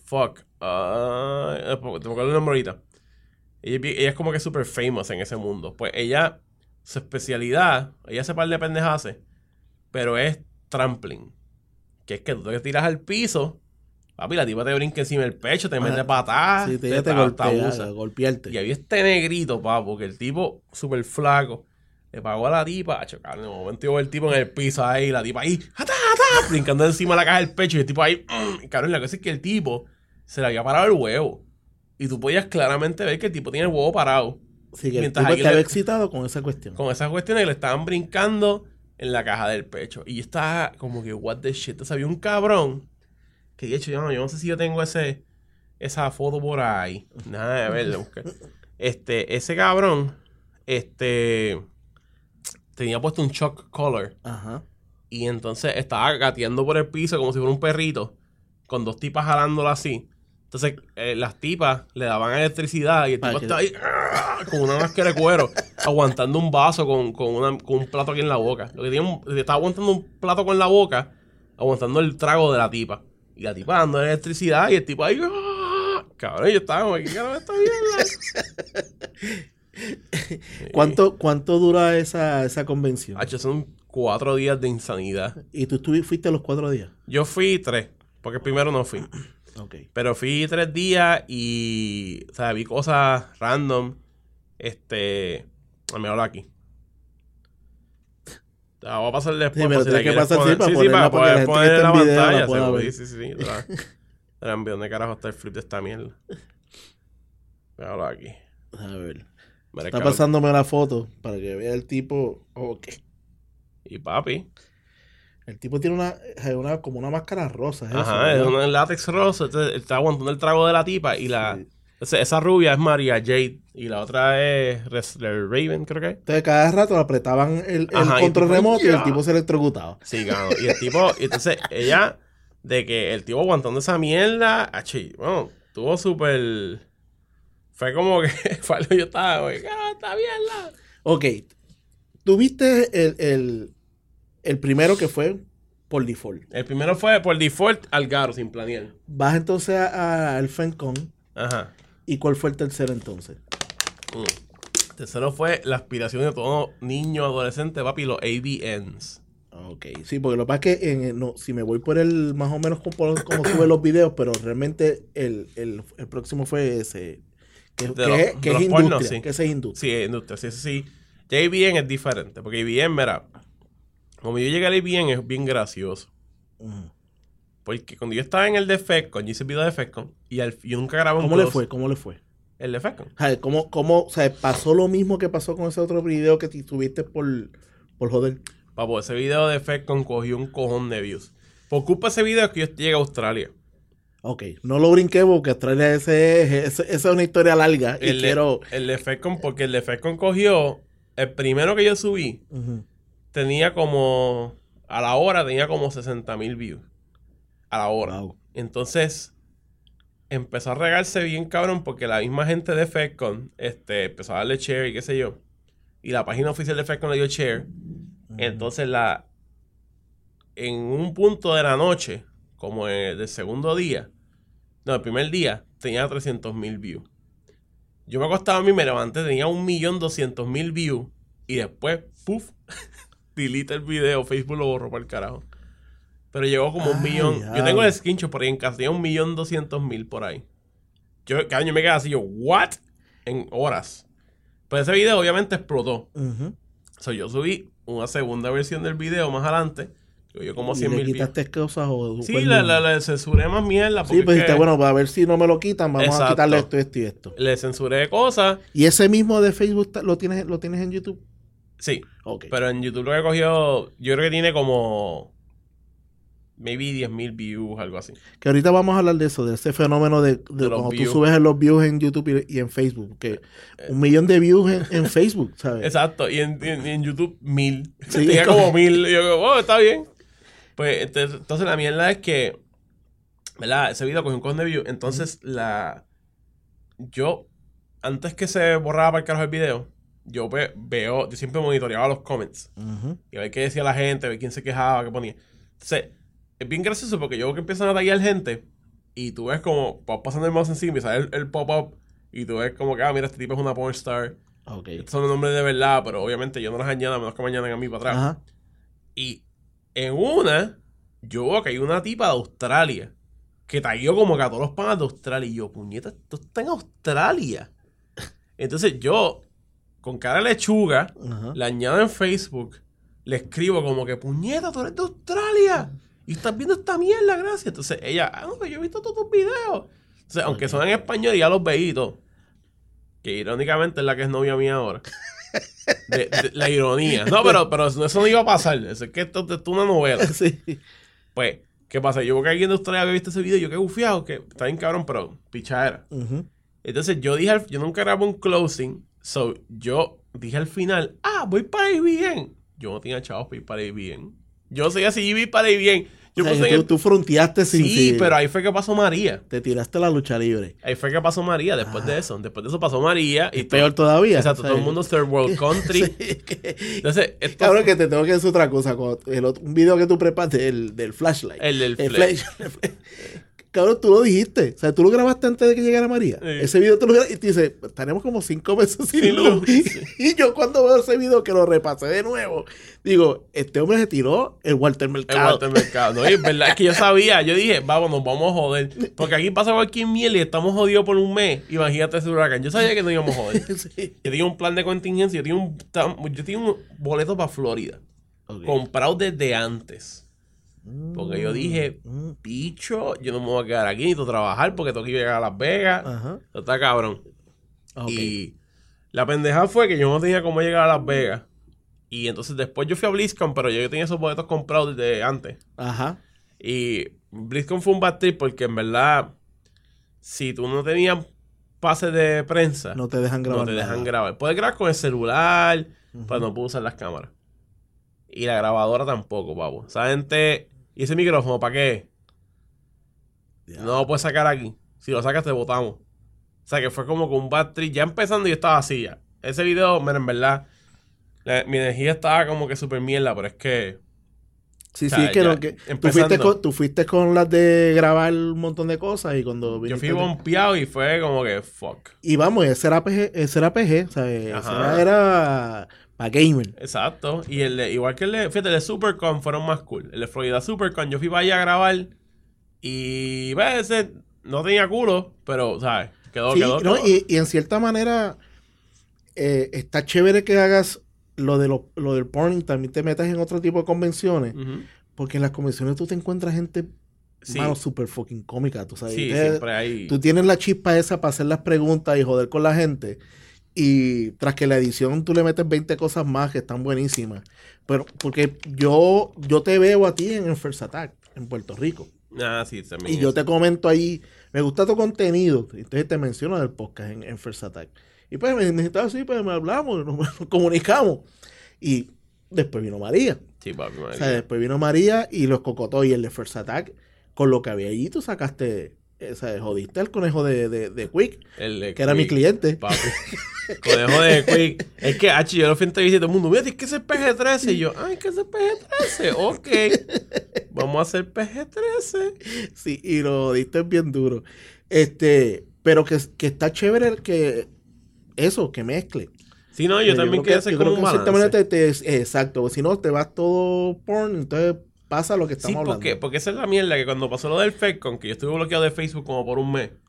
me acuerdo el nombre ahorita. Ella es como que super famous en ese mundo. Pues ella, su especialidad, ella hace par de pendejadas, pero es trampling. Que es que tú te tiras al piso, papi, la tipa te brinca encima del pecho, te mete patadas, te golpearte. Y había este negrito, papo, que el tipo súper flaco le pagó a la tipa a chocar. En el momento iba el tipo en el piso ahí, la tipa ahí, brincando encima de la caja del pecho, y el tipo ahí, cabrón, la cosa es que el tipo se le había parado el huevo. Y tú podías claramente ver que el tipo tiene el huevo parado. Sí, que el tipo estaba excitado con esa cuestión. Con esas cuestiones que le estaban brincando en la caja del pecho. Y yo estaba como que, what the shit. Entonces había un cabrón que de hecho yo no sé si yo tengo esa foto por ahí. Nada de verla, buscar. Ese cabrón, tenía puesto un shock collar. Ajá. Y entonces estaba gateando por el piso como si fuera un perrito, con 2 tipas jalándola así. Entonces, las tipas le daban electricidad y el tipo estaba ahí con una máscara de cuero, aguantando un vaso con un plato aquí en la boca. Estaba aguantando un plato con la boca, aguantando el trago de la tipa. Y la tipa dando electricidad y el tipo ahí... Cabrón, yo estaba como, ¿qué carajo está bien? ¿Cuánto dura esa convención? Son 4 días de insanidad. ¿Y tú fuiste los 4 días? Yo fui 3, porque el primero no fui. Okay. Pero fui 3 días y, o sea, vi cosas random. Me hablo aquí. La voy a pasar después. Sí, pero tienes que pasar para poder poner la pantalla. Sí. Te la envío. ¿Dónde carajo está el flip de esta mierda? Me hablo aquí. A ver. Está pasándome la foto para que vea el tipo. Ok. Y papi. El tipo tiene como una máscara rosa. Ajá, es un látex rosa. Entonces, está aguantando el trago de la tipa. Y esa rubia es Maria Jade. Y la otra es Raven, creo que. Entonces, cada rato le apretaban el control remoto y el tipo se electrocutaba. Sí, claro. Y el tipo, y entonces ella, de que el tipo aguantando esa mierda, bueno, estuvo súper. Fue como que yo estaba, está bien la. Ok. ¿Tuviste el primero que fue por default? El primero fue por default al Garo, sin planear. Vas entonces al FenCon. Ajá. ¿Y cuál fue el tercero entonces? El tercero fue la aspiración de todo niño, adolescente, papi, los AVNs. Ok, sí, porque lo que pasa es que si me voy por el más o menos como sube los videos, pero realmente el próximo fue ese. Que es industria. Pornos, sí. Que ese es industria. Sí, industria, sí. Ya AVN es diferente, porque AVN, mira, como yo llegué al AVN es bien gracioso. Porque cuando yo estaba en el de FedCon, yo hice el video de FedCon y yo nunca grabé un close. ¿Cómo le fue? El de FedCon. ¿Cómo, o sea, pasó lo mismo que pasó con ese otro video que tuviste por joder? Papo, ese video de FedCon cogió un cojón de views. Por culpa de ese video es que yo llegué a Australia. Ok, no lo brinqué porque Australia esa es una historia larga. El de FedCon, porque el de FedCon cogió, el primero que yo subí, tenía como, a la hora tenía como 60,000 views. A la hora. Wow. Entonces, empezó a regarse bien cabrón porque la misma gente de FedCon empezó a darle share y qué sé yo. Y la página oficial de FedCon le dio share. Entonces, en un punto de la noche, como del segundo día, no, el primer día, tenía 300,000 views. Yo me acostaba a mí, me levanté, tenía 1,200,000 views. Y después, ¡puf! Delete el video, Facebook lo borró para el carajo. Pero llegó como 1,000,000. Yo tengo el screenshot por ahí en casa, tenía 1,200,000 por ahí. Cada año me quedaba así, ¿what? En horas. Pero ese video obviamente explotó. So, yo subí una segunda versión del video más adelante. Yo como 100,000 ¿Le quitaste cosas o...? Sí, le censuré más mierda. Sí, pues dijiste, bueno, para ver si no me lo quitan, vamos a quitarle esto y esto. Le censuré cosas. ¿Y ese mismo de Facebook lo tienes en YouTube? Sí. Okay. Pero en YouTube lo que cogió, yo creo que tiene como... maybe 10,000 views, algo así. Que ahorita vamos a hablar de eso, de ese fenómeno de cuando tú subes los views en YouTube y en Facebook. Que 1,000,000 de views en Facebook, ¿sabes? Exacto. Y en YouTube 1,000. Sí, tenía como 1,000. Y yo, está bien. Pues entonces la mierda es que, ¿verdad? Ese video cogió un cojón de views. Entonces yo, antes que se borrara para el carajo el video, yo siempre monitoreaba los comments. Y a ver qué decía la gente, a ver quién se quejaba, qué ponía. Entonces, es bien gracioso porque yo veo que empiezan a taggear gente y tú ves como pasando el mouse encima y sale el pop-up y tú ves como que, mira, este tipo es una pornstar. Okay. Estos son los nombres de verdad, pero obviamente yo no las añado a menos que me añadan a mí para atrás. Ajá. Y en una, yo veo que hay una tipa de Australia que tagueó como que a todos los panas de Australia. Y yo, puñeta, esto está en Australia. Entonces yo, con cara de lechuga, le añado en Facebook, le escribo como que, puñeta, tú eres de Australia. Y estás viendo esta mierda, gracias. Entonces ella, no, yo he visto todos tus videos. Entonces, aunque son en español, ya los veí y todo. Que irónicamente es la que es novia mía ahora. La ironía. No, pero eso no iba a pasar. Es que esto es una novela. Sí. Pues, ¿qué pasa? Yo creo que alguien de Australia había visto ese video y yo quedé bufiado, que está bien cabrón, pero pichadera. Entonces yo nunca grabo un closing. So, yo dije al final, voy para ahí bien. yo no tenía chavos para ir para ir bien. Yo soy así, ir para ir bien. Yo tú fronteaste sin... Sí, pero ahí fue que pasó María. Te tiraste la lucha libre. Ahí fue que pasó María después de eso. Después de eso pasó María. Y peor todavía. Exacto, todo el mundo Third World Country. Entonces, cabrón, que te tengo que decir otra cosa. Un video que tú preparaste, del flashlight. El flash. Cabrón, tú lo dijiste. O sea, tú lo grabaste antes de que llegara María. Sí. Ese video tú lo grabaste y te dice, tenemos como 5 meses sin luz. Y yo cuando veo ese video que lo repasé de nuevo, digo, este hombre se tiró el Walter Mercado. No, es verdad, es que yo sabía. Yo dije, vamos a joder. Porque aquí pasa cualquier miel y estamos jodidos por un mes. Imagínate ese huracán. Yo sabía que no íbamos a joder. Sí. Yo tenía un plan de contingencia. Yo tenía un boleto para Florida. Okay. Comprado desde antes. Porque yo dije, bicho, yo no me voy a quedar aquí, necesito trabajar porque tengo que llegar a Las Vegas. Ajá. Está cabrón. Okay. Y la pendeja fue que yo no tenía cómo llegar a Las Vegas. Y entonces después yo fui a BlizzCon, pero yo tenía esos boletos comprados desde antes. Ajá. Y BlizzCon fue un bad trip porque en verdad, si tú no tenías pases de prensa, no te dejan grabar. No te dejan grabar. Puedes grabar con el celular, pero no puedes usar las cámaras. Y la grabadora tampoco, pavo. Esa gente... ¿Y ese micrófono para qué? Yeah. No lo puedes sacar aquí. Si lo sacas te botamos. O sea que fue como con un bad trip. Ya empezando yo estaba así ya. Ese video, mira, en verdad, mi energía estaba como que súper mierda, pero es que... Sí, o sea, sí, que tú fuiste con las de grabar un montón de cosas y cuando... Yo fui bompeado y fue como que fuck. Y vamos, ese era PG, o sea, ese era para gamer. Exacto. Y igual que fíjate, el de Supercon fueron más cool. El de Florida Supercon, yo fui para allá a grabar y ese no tenía culo, pero, ¿sabes? Quedó. No, y en cierta manera está chévere que hagas lo del porn, también te metas en otro tipo de convenciones, porque en las convenciones tú te encuentras gente mano súper fucking cómica, tú sabes. Sí, siempre hay... Tú tienes la chispa esa para hacer las preguntas y joder con la gente, y tras que la edición tú le metes 20 cosas más que están buenísimas. Pero porque yo te veo a ti en First Attack, en Puerto Rico. Ah, sí, también. Y yo te comento ahí, me gusta tu contenido, entonces te menciono del podcast en First Attack. Y pues me dijiste así, pues me hablamos, nos comunicamos. Y después vino María. Sí, papi, María. O sea, después vino María y los cocotó y el de First Attack, con lo que había allí, tú sacaste, o sea, jodiste al conejo de Quick, que era mi cliente. Papi. Conejo de Quick. Es que, yo lo fui a entrevistar y todo el mundo, mira, es que ese es PG-13. Y yo, ay, que ese es PG-13. Ok. Vamos a hacer PG-13. Sí, y lo jodiste bien duro. Pero que está chévere que mezcle. Sí, no, yo también quiero hacer como un balance. Exacto, si no te vas todo porn, entonces pasa lo que estamos hablando. Sí, porque esa es la mierda, que cuando pasó lo del FedCon, que yo estuve bloqueado de Facebook como por un mes.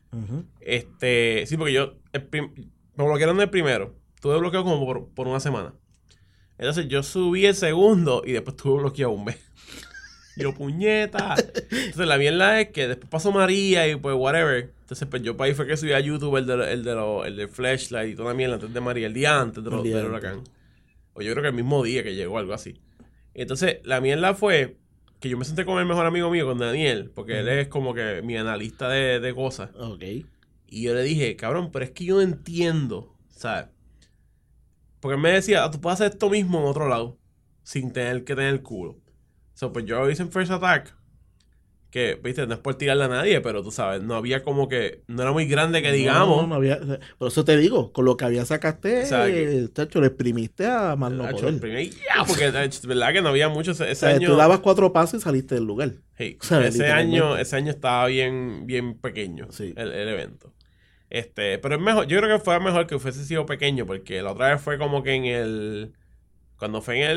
Sí, porque yo me bloquearon el primero, estuve bloqueado como por una semana. Entonces yo subí el segundo y después estuve bloqueado un mes. Yo, puñeta. Entonces la mierda es que después pasó María y pues whatever. Entonces pues yo para ahí fue que subí a YouTube el de Flashlight y toda la mierda antes de María, el día antes del huracán. O yo creo que el mismo día que llegó, algo así. Entonces la mierda fue que yo me senté con el mejor amigo mío, con Daniel, porque él es como que mi analista de cosas. Ok. Y yo le dije, cabrón, pero es que yo no entiendo, ¿sabes? Porque él me decía, tú puedes hacer esto mismo en otro lado, sin tener que tener el culo. Pues yo hice en First Attack, que, viste, no es por tirarle a nadie, pero tú sabes, no había como que, no era muy grande que digamos. No había, por eso te digo, con lo que había sacaste, chacho, le exprimiste a más no poder. Porque es verdad que no había mucho ese año. Tú dabas 4 pasos y saliste del lugar. Sí, ese año estaba bien pequeño, sí. el evento. Pero es mejor, yo creo que fue mejor que fuese sido pequeño, porque la otra vez fue como que cuando fue en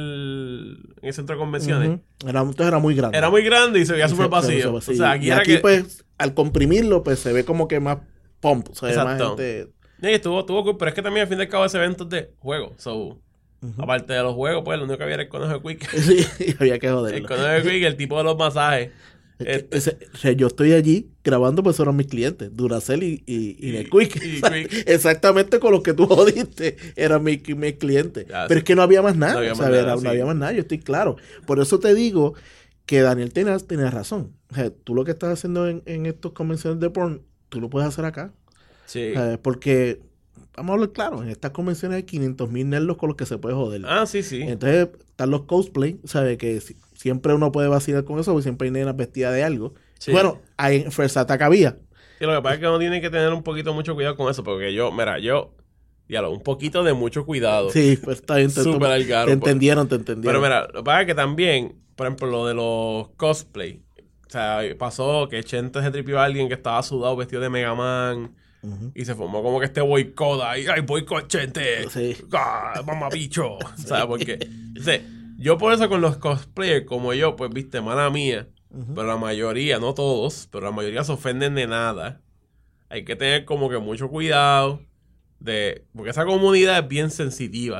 el centro de convenciones. Entonces era muy grande. Era muy grande y se veía súper vacío. O sea, aquí pues, al comprimirlo, pues se ve como que más pump. Se ve más gente... Sí, estuvo cool, pero es que también al fin y al cabo ese evento es de juegos. Aparte de los juegos, pues lo único que había era el conejo de Quick. Sí, había que joderlo. El conejo de Quick, el tipo de los masajes. Yo estoy allí grabando, pues eran mis clientes, Duracell y Quick. Exactamente con los que tú jodiste, eran mis clientes. Ya, pero es que no había más nada. No había más nada, yo estoy claro. Por eso te digo que Daniel tenía razón. O sea, tú lo que estás haciendo en estas convenciones de porn, tú lo puedes hacer acá. Sí. Porque, vamos a hablar claro, en estas convenciones hay 500,000 nerdos con los que se puede joder. Sí. Entonces, están los cosplay, ¿sabes? Que siempre uno puede vacilar con eso, porque siempre hay nenas vestidas de algo. Sí. Bueno, en First Attack había. Sí, lo que pasa es que uno tiene que tener un poquito mucho cuidado con eso, porque un poquito de mucho cuidado. Sí, pues está bien. Te entendieron. Pero mira, lo que pasa es que también, por ejemplo, lo de los cosplay, o sea, pasó que Chente se tripió a alguien que estaba sudado vestido de Mega Man. Y se formó como que este boicot ahí. ¡Ay, boicot, Chente! Sí. ¡Ah, mamabicho! Sí. O sea, porque... O sea, yo por eso con los cosplayers como yo, pues, viste, mala mía. Pero la mayoría, no todos, pero la mayoría se ofenden de nada. Hay que tener como que mucho cuidado porque esa comunidad es bien sensitiva.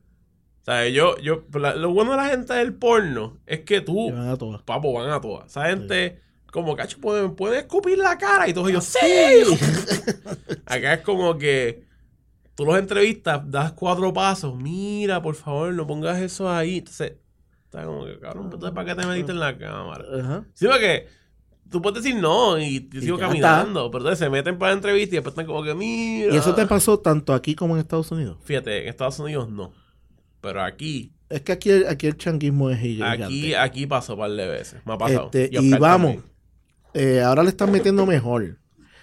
O sea, lo bueno de la gente del porno es que tú... Van a todas. Papo, van a todas. Esa gente... Sí. Como, cacho, ¿puede escupir la cara? Y todos ellos, ¡sí! Acá es como que tú los entrevistas, das 4 pasos. Mira, por favor, no pongas eso ahí. Entonces, está como que, cabrón, entonces, ¿para qué te metiste en la cámara? Sí, porque tú puedes decir no y te sigo caminando. Pero entonces se meten para la entrevista y después están como que, mira. ¿Y eso te pasó tanto aquí como en Estados Unidos? Fíjate, en Estados Unidos no. Pero aquí... Es que aquí el changuismo es gigante. Aquí pasó un par de veces. Me ha pasado. Y vamos... ahora le están metiendo mejor.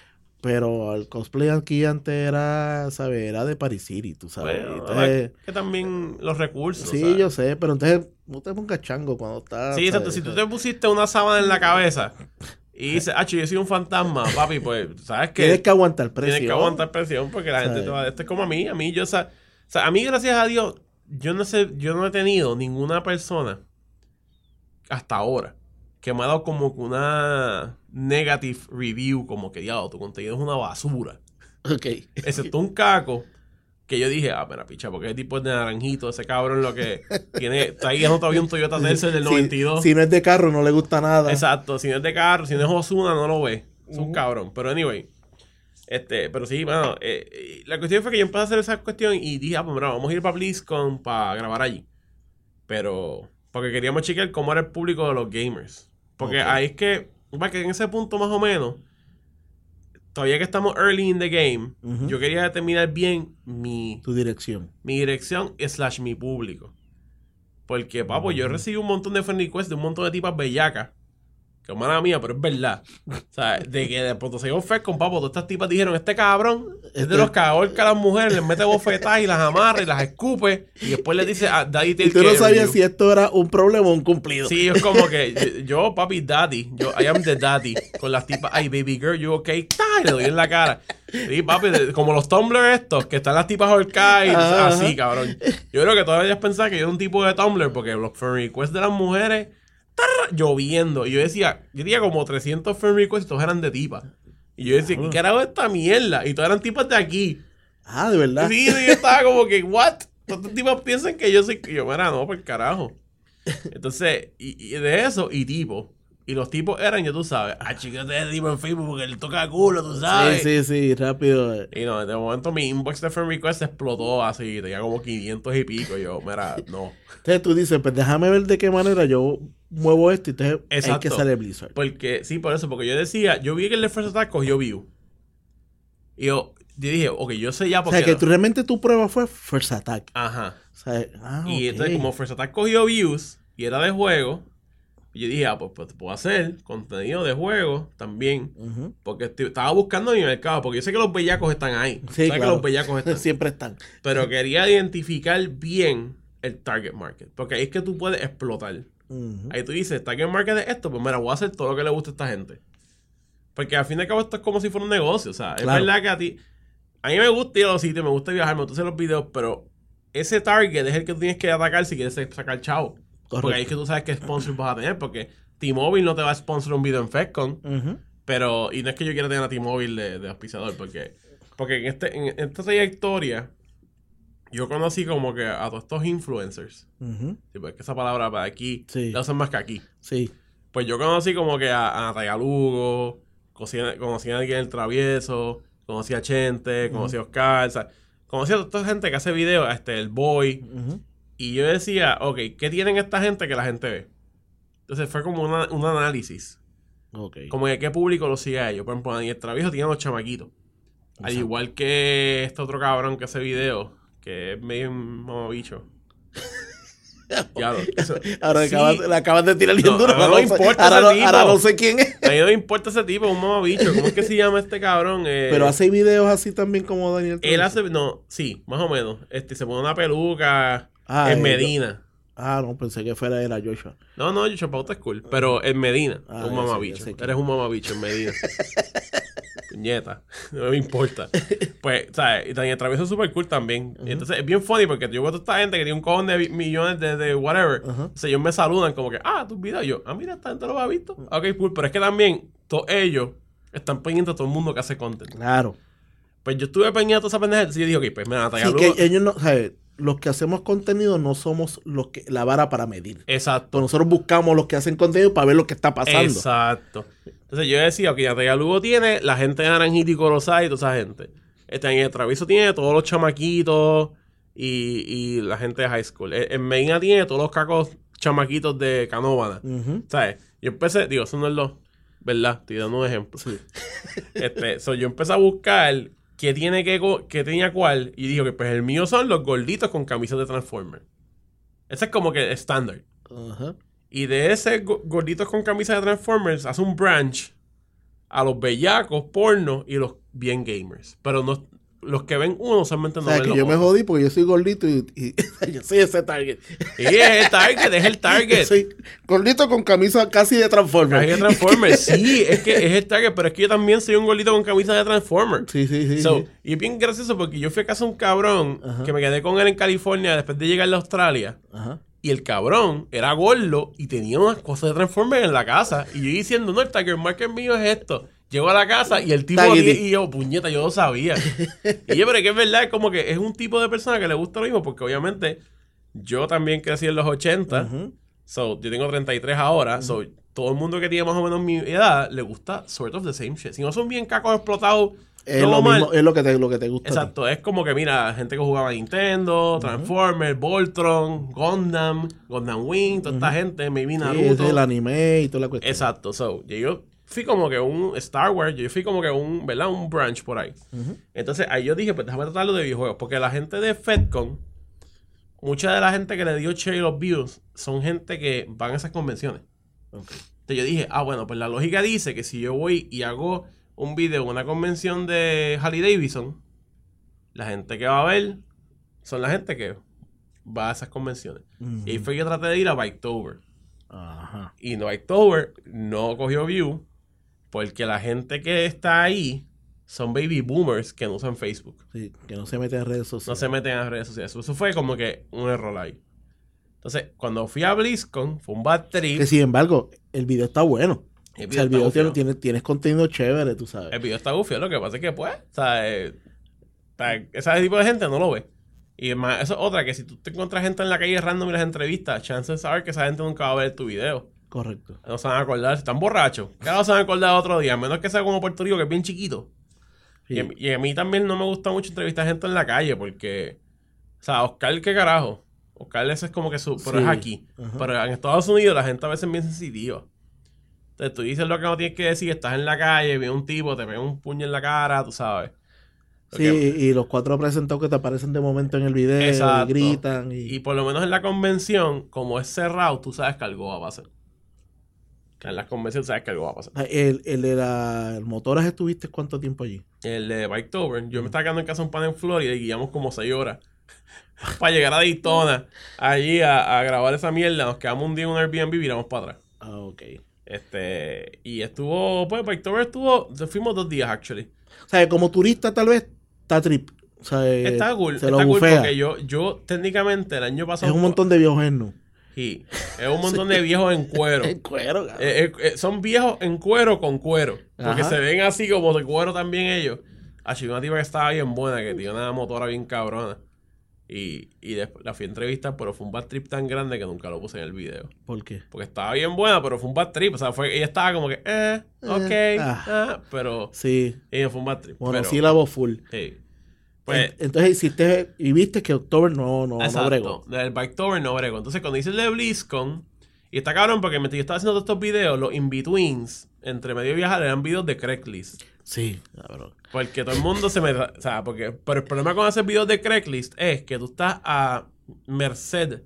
Pero el cosplay aquí antes era, ¿sabes? Era de Paris City, tú sabes. Bueno, entonces, que también los recursos. Sí, ¿sabes? Yo sé, pero entonces no te pongas chango cuando estás. Sí, exacto. Si tú te pusiste una sábana en la cabeza y dices, yo soy un fantasma, papi, pues, ¿sabes qué? Tienes que aguantar presión. Tienes que aguantar presión porque la gente te va a... Esto es como a mí. A mí, a mí, gracias a Dios, yo no he tenido ninguna persona hasta ahora que me ha dado como que una negative review, como que, diablo, tu contenido es una basura. Ok. Excepto un caco que yo dije, mira, picha, porque ese tipo es de naranjito, ese cabrón lo que tiene, está ahí todavía un Toyota Tercel del 92. Si no es de carro, no le gusta nada. Exacto, si no es de carro, si no es Ozuna, no lo ve. Es un cabrón. Pero anyway, pero sí, bueno, la cuestión fue que yo empecé a hacer esa cuestión y dije, pues mira, vamos a ir para BlizzCon para grabar allí. Pero, porque queríamos chequear cómo era el público de los gamers. Porque ahí es que en ese punto más o menos, todavía que estamos early in the game, yo quería determinar bien tu dirección. Mi dirección / mi público. Porque, papo, yo recibí un montón de friend requests de un montón de tipas bellacas. Que mala mía, pero es verdad. O sea, de que de pronto se dio Fed con papo, todas estas tipas dijeron, este cabrón es de los que ahorca a las mujeres, les mete bofetadas y las amarra y las escupe. Y después les dice, Daddy y tú no sabías si esto era un problema o un cumplido. Sí, es como que yo papi, daddy, I am the daddy. Con las tipas, ay, baby girl, you okay? Y le doy en la cara. Sí, papi, como los Tumblr estos, que están las tipas ahorcadas y así, cabrón. Yo creo que todavía es pensar que yo era un tipo de Tumblr, porque los friend requests de las mujeres lloviendo. Y yo tenía como 300 friend requests y todos eran de tipas. Y yo decía, ¿qué carajo es esta mierda? Y todas eran tipas de aquí. ¿De verdad? Sí, yo estaba como que, ¿what? Estos tipos piensan que yo soy... Yo, mira, no, por carajo. Entonces, y de eso, y tipo. Y los tipos eran, ya tú sabes, chiquete de tipo en Facebook porque le toca culo, tú sabes. Sí, rápido. Y no, de momento mi inbox de friend request explotó así, tenía como 500 y pico. Y yo, mira, no. Entonces tú dices, pues déjame ver de qué manera yo muevo esto y entonces exacto, hay que sale Blizzard. Porque, sí, por eso, porque yo decía, yo vi que el de First Attack cogió view. Y yo dije, ok, yo sé ya porque... O sea, que realmente tu prueba fue First Attack. Ajá. O sea, y entonces como First Attack cogió views y era de juego... Y yo dije, pues puedo hacer contenido de juego también. Porque estaba buscando en mi mercado. Porque yo sé que los bellacos están ahí. Sí, claro. Que los bellacos están. Siempre están. Pero quería identificar bien el target market. Porque ahí es que tú puedes explotar. Ahí tú dices, target market es esto. Pues mira, voy a hacer todo lo que le guste a esta gente. Porque al fin y al cabo esto es como si fuera un negocio. O sea, claro. Es verdad que a mí me gusta ir a los sitios, me gusta viajar, me gusta hacer los videos. Pero ese target es el que tú tienes que atacar si quieres sacar chavo. Correcto. Porque ahí es que tú sabes qué sponsor vas a tener. Porque T-Mobile no te va a sponsor un video en FedCon. Pero, y no es que yo quiera tener a T-Mobile de auspiciador. Porque en esta trayectoria, yo conocí como que a todos estos influencers. Sí, porque esa palabra para aquí la usan más que aquí. Sí. Pues yo conocí como que a Natalia Lugo, conocí a alguien el Travieso, conocí a Chente, conocí a Oscar. O sea, conocí a toda esta gente que hace videos, el Boy. Y yo decía, ok, ¿qué tienen esta gente que la gente ve? Entonces fue como un análisis. Como que qué público lo sigue a ellos. Por ejemplo, Daniel Travieso tiene los chamaquitos. Exacto. Al igual que este otro cabrón que hace video, que es medio un mamabicho. Ahora sí. le acabas de tirar bien duro. No importa ese tipo. Ahora no sé quién es. A mí no me importa ese tipo, un mamabicho. ¿Cómo es que se llama este cabrón? Pero hace videos así también como Daniel Trujillo. Él hace... No, sí, más o menos. Se pone una peluca en Medina. No, pensé que era Joshua. No, Joshua Pauta es cool. Pero en Medina, un mamabicho. Eres un mamabicho en Medina. Puñeta, no me importa. Pues, ¿sabes? Y Daniel Travieso es súper cool también. Entonces es bien funny porque yo veo a toda esta gente que tiene un cojón de millones de whatever. Entonces ellos me saludan como que, tus videos. Yo, mira, esta gente lo ha visto. Ok, cool. Pero es que también todos ellos están pendientes a todo el mundo que hace content. Claro. Pues yo estuve pendiente a toda esa pendeja. Entonces yo dije, ok, pues mira, Natalia. Sí, que ellos no, ¿sabes? Los que hacemos contenido no somos la vara para medir. Exacto. Pero nosotros buscamos los que hacen contenido para ver lo que está pasando. Exacto. Entonces yo decía, ok, Natalia Lugo tiene la gente de Naranjito y Corozal y toda esa gente. En el Travieso tiene todos los chamaquitos y la gente de high school. En Medina tiene todos los cacos chamaquitos de Canóvana. ¿Sabes? Yo empecé, digo, eso no es lo... ¿Verdad? Estoy dando un ejemplo. Sí. Yo empecé a buscar qué tenía cuál y dije que pues el mío son los gorditos con camisas de Transformers. Ese es como que estándar. Y de ese gorditos con camisas de Transformers hace un branch a los bellacos, porno y los bien gamers. Pero no, los que ven uno solamente no ven que yo me jodí porque yo soy gordito y yo soy ese target. Sí, es el target. Soy gordito con camisa casi de Transformers. Casi de Transformers, sí, es que es el target, pero es que yo también soy un gordito con camisa de Transformers. Sí. Y es bien gracioso porque yo fui a casa de un cabrón que me quedé con él en California después de llegar a Australia. Y el cabrón era gordo y tenía unas cosas de Transformers en la casa. Y yo diciendo, no, el target market mío es esto. Llego a la casa y el tipo y yo, puñeta, yo lo sabía. Y yo, pero es que es verdad, es como que es un tipo de persona que le gusta lo mismo, porque obviamente yo también crecí en los 80, yo tengo 33 ahora, todo el mundo que tiene más o menos mi edad le gusta sort of the same shit. Si no son bien cacos explotados, es lo mismo, es lo que te gusta. Exacto, es como que mira, gente que jugaba Nintendo, Transformers, Voltron, Gundam Wing, toda esta gente, maybe Naruto. Sí, el anime y toda la cuestión. Exacto, yo fui como que un Star Wars, yo fui como que un branch por ahí. Entonces ahí yo dije, pues déjame tratarlo de videojuegos, porque la gente de FedCon, mucha de la gente que le dio share los views son gente que van a esas convenciones. Entonces yo dije, bueno, pues la lógica dice que si yo voy y hago un video en una convención de Harley Davidson, la gente que va a ver son la gente que va a esas convenciones. Y ahí fue que yo traté de ir a Biketober. Y Biketober no cogió view porque la gente que está ahí son baby boomers que no usan Facebook. Sí, que no se meten en redes sociales. No se meten en las redes sociales. Eso fue como que un error ahí. Entonces, cuando fui a BlizzCon, fue un bad trip. Que sin embargo, el video está bueno. El video tienes contenido chévere, tú sabes. El video está gufio, lo que pasa es que pues, ese tipo de gente no lo ve. Y más, eso es otra, que si tú te encuentras gente en la calle random y las entrevistas, chances are que esa gente nunca va a ver tu video. Correcto. No se van a acordar, si están borrachos. Claro, se van a acordar otro día, a menos que sea como Puerto Rico, que es bien chiquito. Sí. Y a mí también no me gusta mucho entrevistar gente en la calle, porque, o sea, Oscar, ¿qué carajo? Oscar, eso es como que pero es aquí. Pero en Estados Unidos la gente a veces es bien sensitiva. Entonces tú dices lo que no tienes que decir, estás en la calle, viene un tipo, te pega un puño en la cara, tú sabes. Sí, y los 4 presentados que te aparecen de momento en el video, exacto, y gritan. Y por lo menos en la convención, como es cerrado, tú sabes que algo va a pasar. En las convenciones sabes que algo va a pasar. El de las motoras, ¿estuviste cuánto tiempo allí? El de Biketober. Yo me estaba quedando en casa de un pan en Florida y guiamos como 6 horas para llegar a Daytona allí a grabar esa mierda. Nos quedamos un día en un Airbnb y viramos para atrás. Ok. Y estuvo, pues Biketober fuimos 2 días, actually. O sea, como turista tal vez está trip. O sea, está cool porque yo técnicamente el año pasado... Es un montón de viejos en Sí, es un montón de viejos en cuero. En cuero, son viejos en cuero con cuero. Porque se ven así como de cuero también ellos. Hay una tipa que estaba bien buena, que tiene una motora bien cabrona. Y después la fui a entrevistar, pero fue un bad trip tan grande que nunca lo puse en el video. ¿Por qué? Porque estaba bien buena, pero fue un bad trip. O sea, ella estaba como que, pero... Sí. Ella fue un bad trip. Bueno, sí la voz full. Sí. Pues, entonces hiciste y viste que October no bregó. El Biketober no bregó. Entonces cuando hice el de BlizzCon, y está cabrón porque mientras yo estaba haciendo todos estos videos, los in-betweens, entre medio de viajar, eran videos de Craigslist. Sí, cabrón. Porque todo el mundo pero el problema con hacer videos de Craigslist es que tú estás a merced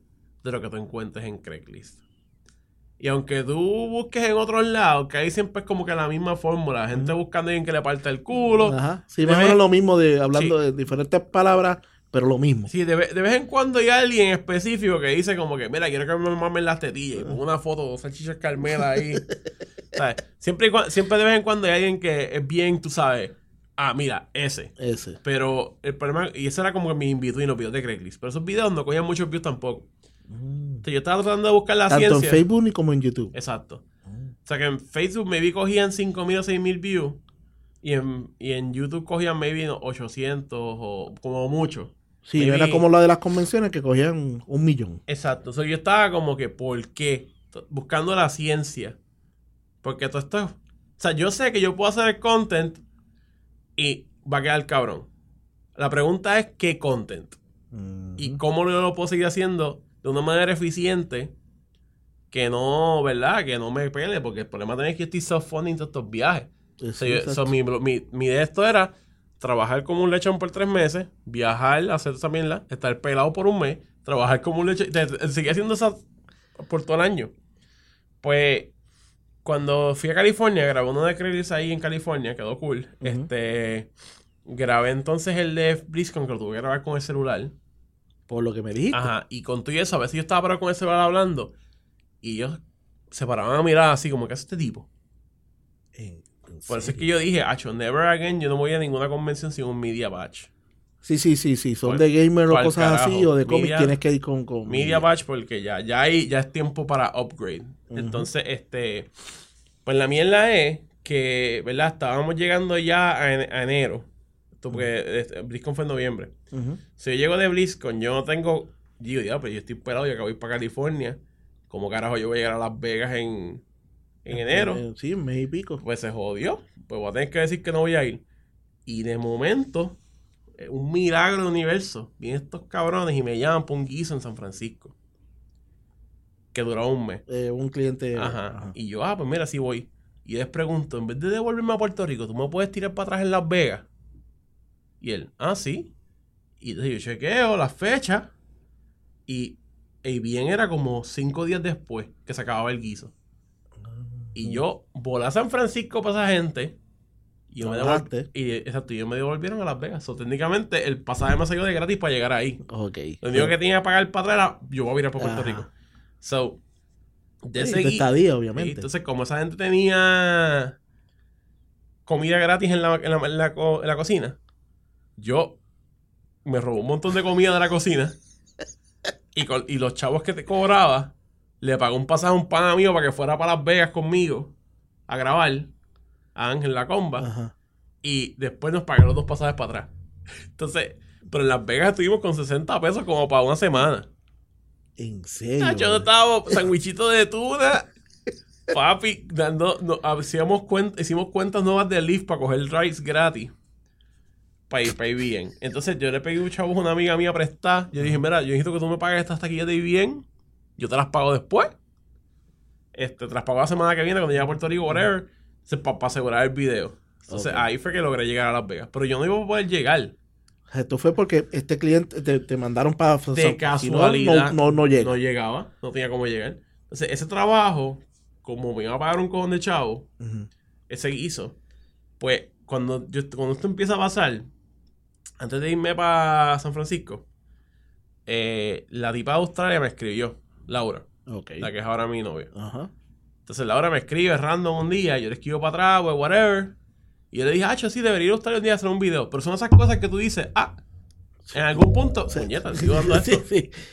de lo que tú encuentres en Craigslist. Y aunque tú busques en otros lados, que ahí siempre es como que la misma fórmula, gente buscando a alguien que le parte el culo. Ajá. Sí, más o menos lo mismo, hablando de diferentes palabras, pero lo mismo. Sí, de vez en cuando hay alguien específico que dice como que, mira, quiero que me mamen las tetillas y pongo una foto de salchichas Carmela ahí. ¿Sabes? Siempre de vez en cuando hay alguien que es bien, tú sabes, mira, ese. Pero el problema, y ese era como que mi in-between los videos de Craigslist, pero esos videos no cogían muchos views tampoco. Entonces yo estaba tratando de buscar la ciencia. Tanto en Facebook ni como en YouTube. Exacto. O sea que en Facebook maybe cogían 5,000 o 6,000 views y en YouTube cogían maybe 800 o como mucho. Sí, maybe, era como la de las convenciones que cogían 1,000,000. Exacto. O sea, yo estaba como que, ¿por qué? Buscando la ciencia. Porque todo esto... O sea, yo sé que yo puedo hacer el content y va a quedar cabrón. La pregunta es, ¿qué content? Y cómo yo lo puedo seguir haciendo de una manera eficiente que no, ¿verdad? Que no me pele, porque el problema también es que yo estoy self-funding todos estos viajes. Mi idea de esto era trabajar como un lechón por 3 meses, viajar, hacer esa mierda, estar pelado por un mes, trabajar como un lechón, seguir haciendo eso por todo el año. Pues, cuando fui a California, grabé uno de Craigslist ahí en California, quedó cool. Grabé entonces el de BlizzCon, que lo tuve que grabar con el celular. Por lo que me dijiste. Ajá, y con todo eso, a veces yo estaba parado con el celular hablando y ellos se paraban a mirar así como, ¿qué hace este tipo? Por eso es que yo dije, never again, yo no voy a ninguna convención sin un media badge. Sí. Son de gamer o cosas así, o de cómics, tienes que ir con media badge, porque ya es tiempo para upgrade. Entonces, pues la mierda es que, ¿verdad? Estábamos llegando ya a enero. Porque BlizzCon fue en noviembre. Si yo llego de BlizzCon, yo no tengo... pero yo estoy esperado, yo acabo de ir para California. ¿Cómo carajo yo voy a llegar a Las Vegas en enero? Sí, en mes y pico. Pues se jodió. Pues voy a tener que decir que no voy a ir. Y de momento, un milagro del universo. Vienen estos cabrones y me llaman por un guiso en San Francisco. Que duró un mes. Un cliente... Ajá. Y yo, pues mira, sí voy. Y les pregunto, en vez de devolverme a Puerto Rico, ¿tú me puedes tirar para atrás en Las Vegas? Y él, sí. Y entonces yo chequeo las fechas. Y bien era como 5 días después que se acababa el guiso. Y yo volé a San Francisco para esa gente. Y yo me devolvieron a Las Vegas. Técnicamente el pasaje me salió de gratis para llegar ahí. Okay. Lo único que tenía que pagar para atrás era yo voy a virar para Puerto Rico. De ese estadía, obviamente. Entonces, como esa gente tenía comida gratis en la cocina, yo me robé un montón de comida de la cocina y los chavos que te cobraba le pagó un pasaje a un pana mío para que fuera para Las Vegas conmigo a grabar a Ángel La Comba. Y después nos pagaron los 2 pasajes para atrás. Entonces, pero en Las Vegas estuvimos con 60 pesos como para una semana. ¿En serio? Yo estaba sandwichito de tuna. Papi, hicimos cuentas nuevas de Lyft para coger rides gratis. Para ir bien. Entonces yo le pegué un chavo a una amiga mía prestada. Yo dije, mira, yo necesito que tú me pagues estas taquillas de bien. Yo te las pago después. Te las pago la semana que viene cuando llegue a Puerto Rico, whatever. Para asegurar el video. Entonces ahí fue que logré llegar a Las Vegas. Pero yo no iba a poder llegar. Esto fue porque este cliente te mandaron para... De casualidad. Si no llega. No llegaba. No tenía cómo llegar. Entonces ese trabajo, como me iba a pagar un cojón de chavo, ese hizo. Pues cuando esto empieza a pasar, antes de irme para San Francisco, la tipa de Australia me escribió, Laura, la que es ahora mi novia. Entonces Laura me escribe random un día, yo le escribo para atrás, whatever. Y yo le dije, sí, debería ir a Australia un día a hacer un video. Pero son esas cosas que tú dices, en algún punto, puñeta, sigo dando esto.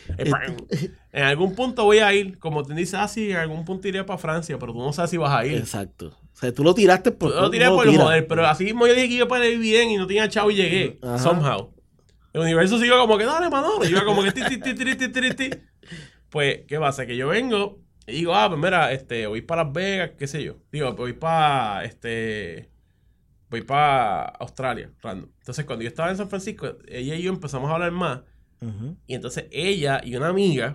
En algún punto voy a ir, como te dice, sí, en algún punto iré para Francia, pero tú no sabes si vas a ir. Exacto. O sea, tú lo tiraste por... Yo lo tiré por el joder, pero así mismo yo dije que iba para ir bien y no tenía chavo y llegué. Somehow. El universo siguió como que, dale, Manolo. Y yo como que, ti. Pues, ¿qué pasa? Que yo vengo y digo, pues mira, voy para Las Vegas, qué sé yo. Digo, voy para, Australia, random. Entonces, cuando yo estaba en San Francisco, ella y yo empezamos a hablar más. Y entonces ella y una amiga,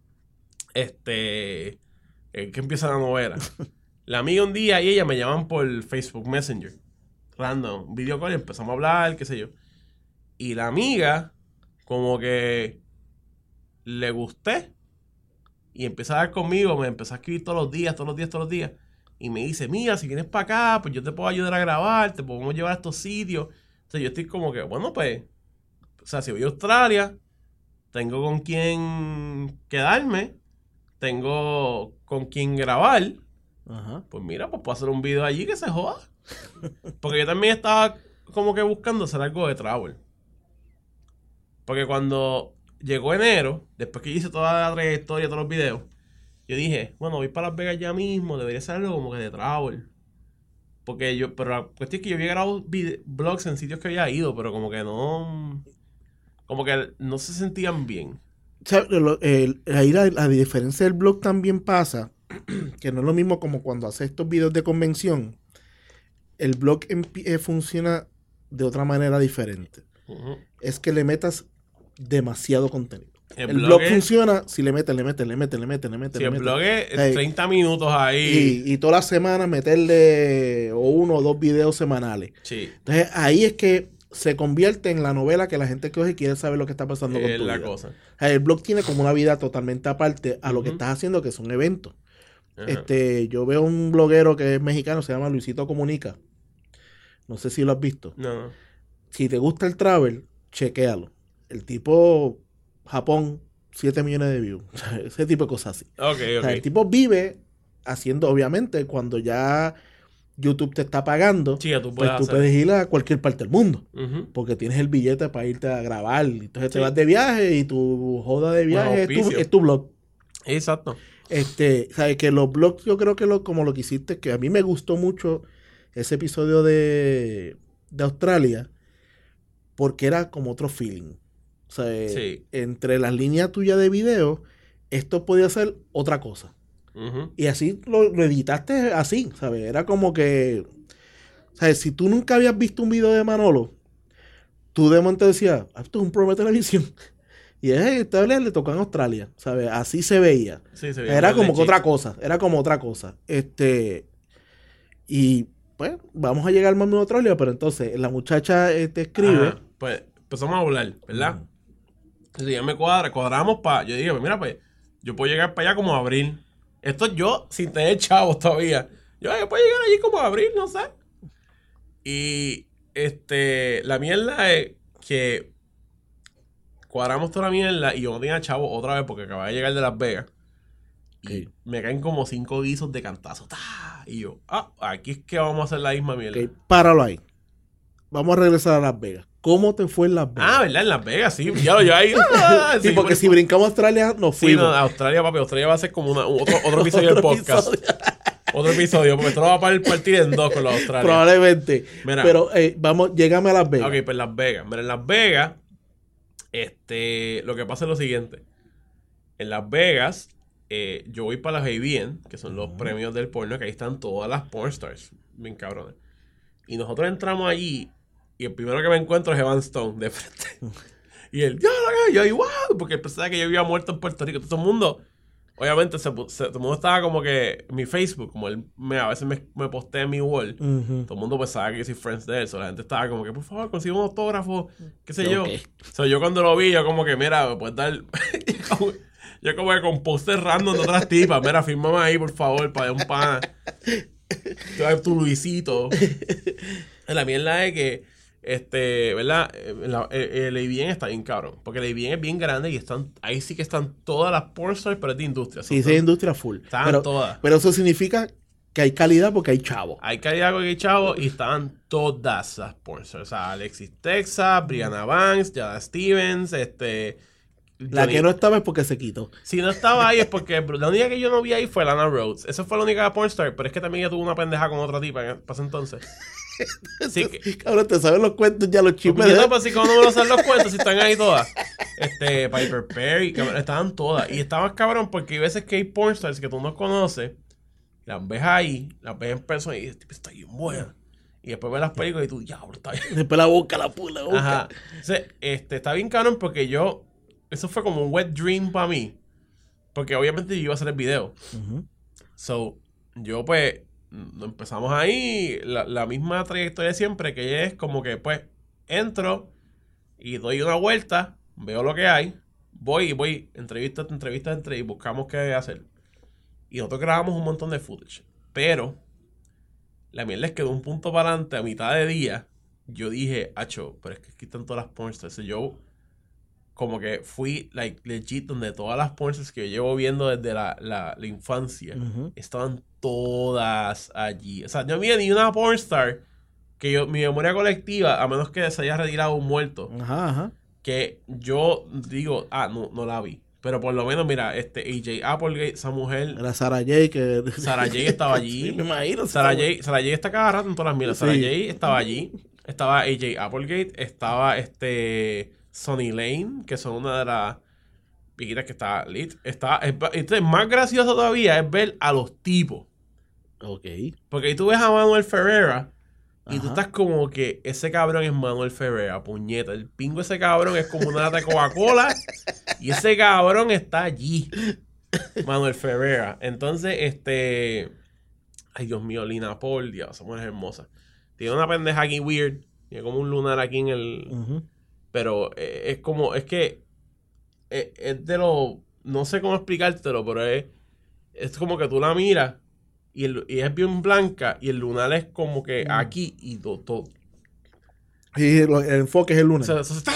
que empieza la novela. La amiga un día y ella me llaman por Facebook Messenger. Random, video call, y empezamos a hablar, qué sé yo. Y la amiga, como que le gusté. Y empieza a hablar conmigo, me empezó a escribir todos los días. Y me dice, mira, si vienes para acá, pues yo te puedo ayudar a grabar, te podemos llevar a estos sitios. Entonces yo estoy como que, bueno, pues, o sea, si voy a Australia, tengo con quién quedarme, tengo con quién grabar. Ajá. Pues mira, pues puedo hacer un video allí que se joda. Porque yo también estaba como que buscando hacer algo de travel. Porque cuando llegó enero, después que hice toda la trayectoria, todos los videos, yo dije, bueno, voy para Las Vegas ya mismo, debería ser algo como que de travel. Pero la cuestión es que yo había grabado vlogs en sitios que había ido, pero como que no se sentían bien. ¿Sabes? Ahí la diferencia del blog también pasa, que no es lo mismo como cuando haces estos videos de convención. El blog funciona de otra manera diferente. Uh-huh. Es que le metas demasiado contenido. El blog funciona si le metes. Si el blog es 30 minutos ahí. Y todas las semanas meterle 1 o 2 videos semanales. Sí. Entonces ahí es que se convierte en la novela que la gente coge y quiere saber lo que está pasando con tu vida. Cosa. O sea, el blog tiene como una vida totalmente aparte a lo que estás haciendo, que son eventos. Uh-huh. Yo veo un bloguero que es mexicano, se llama Luisito Comunica. No sé si lo has visto. No. Si te gusta el travel, chequéalo. El tipo, Japón, 7 millones de views. Ese tipo de cosas así. Okay. O sea, el tipo vive haciendo, obviamente, cuando ya YouTube te está pagando, sí, tú puedes ir a cualquier parte del mundo. Uh-huh. Porque tienes el billete para irte a grabar. Entonces te vas de viaje y tu joda de viaje es tu blog. Exacto. ¿Sabes? Que los blogs, yo creo que como lo que hiciste, que a mí me gustó mucho ese episodio de Australia, porque era como otro feeling. O sea, entre las líneas tuyas de video, esto podía ser otra cosa. Uh-huh. Y así lo editaste así, ¿sabes? Era como que, ¿sabes? Si tú nunca habías visto un video de Manolo, tú de momento decías, esto es un programa de televisión. Y esta vez le tocó en Australia, ¿sabes? Así se veía. Sí, se veía. Era como que otra cosa. Y pues vamos a llegar más a Australia, pero entonces la muchacha te escribe. Ajá. Pues empezamos a hablar, ¿verdad? Entonces ya me cuadramos para. Yo dije, pues mira, pues yo puedo llegar para allá como a abril. Esto yo sin tener chavos todavía. Yo puedo llegar allí como a abril, no sé. Y la mierda es que cuadramos toda la mierda y yo no tenía chavos otra vez porque acababa de llegar de Las Vegas. Y me caen como 5 guisos de cantazo. ¡Tah! Y yo, aquí es que vamos a hacer la misma mierda. Páralo ahí. Vamos a regresar a Las Vegas. ¿Cómo te fue en Las Vegas? ¿Verdad? En Las Vegas, sí. Ya lo ahí. Sí, porque si brincamos a Australia, nos fuimos. Sí, no, Australia, papi. Australia va a ser como otro episodio del podcast. Otro episodio, porque esto lo va a partir en 2 con los Australianos. Probablemente. Mira, pero llégame a Las Vegas. Ok, pues Las Vegas. Mira, en Las Vegas, lo que pasa es lo siguiente. En Las Vegas, yo voy para las AVN, que son los premios del porno, que ahí están todas las pornstars. Bien cabrones. Y nosotros entramos allí, y el primero que me encuentro es Evan Stone, de frente. Y él, yo igual, porque pensaba que yo había muerto en Puerto Rico. Todo el mundo, obviamente, todo el mundo estaba como que en mi Facebook, como él a veces me postea en mi wall. Uh-huh. Todo el mundo pensaba que yo soy friends de él. La gente estaba como que, por favor, consigue un autógrafo, qué sé yo. Yo cuando lo vi, yo como que, mira, me puedes dar... yo como que con posters random de otras tipas. Mira, fírmame ahí, por favor, para un pana. Tu Luisito. La mierda es que, ¿verdad? El AVN está bien cabrón. Porque el AVN es bien grande y ahí sí que están todas las pornstars, pero es de industria. Sí, es de industria full. Están todas. Pero eso significa que hay calidad porque hay chavos. Hay calidad porque hay chavos y estaban todas las pornstars. O sea, Alexis Texas, Brianna Banks, Jada Stevens, La que no estaba es porque se quitó. Si no estaba ahí es porque la única que yo no vi ahí fue Lana Rhodes. Esa fue la única pornstar, pero es que también ella tuvo una pendeja con otra tipa para ese entonces. Sí, cabrón, te saben los cuentos ya, los chismes. No, pues sí, ¿cómo no me lo saben los cuentos si están ahí todas? Piper Perry, estaban todas. Y estaban cabrón porque hay veces que hay pornstars que tú no conoces, las ves ahí, las ves en persona y este tipo está bien buena. Y después ves las películas y tú, ya, está bien. Después la boca. Ajá. Entonces, está bien cabrón porque eso fue como un wet dream para mí. Porque obviamente yo iba a hacer el video. Uh-huh. So, yo pues, empezamos ahí, la misma trayectoria de siempre, que es como que pues, entro y doy una vuelta, veo lo que hay, voy, entrevista, y buscamos qué hacer. Y nosotros grabamos un montón de footage. Pero la mierda es que de un punto para adelante, a mitad de día, yo dije, acho, pero es que aquí están todas las pornstars. Yo como que fui, legit, donde todas las pornstars que yo llevo viendo desde la infancia, estaban todas allí. O sea, no había ni una pornstar que mi memoria colectiva, a menos que se haya retirado un muerto, que yo digo, no la vi. Pero por lo menos, mira, AJ Applegate, esa mujer. Era Sarah J. Sarah J estaba allí. Sí, me imagino. Sarah J está cada rato en todas las miras. Sí. Sarah J estaba allí. Estaba AJ Applegate. Estaba Sonny Lane, que son una de las piquitas que está lit. Entonces, más gracioso todavía es ver a los tipos. Ok. Porque ahí tú ves a Manuel Ferrera. Y tú estás como que ese cabrón es Manuel Ferrera, puñeta. El pingo ese cabrón es como una lata de Coca-Cola. Y ese cabrón está allí. Manuel Ferrera. Entonces, ay, Dios mío, Lina Paul, Dios, esa mujer es hermosa. Tiene una pendeja aquí weird. Tiene como un lunar aquí en el... Pero es como... Es que... Es de lo... No sé cómo explicártelo, pero es como que tú la miras... Y es bien blanca y el lunar es como que aquí y todo. Y el enfoque es el lunar. Eso está.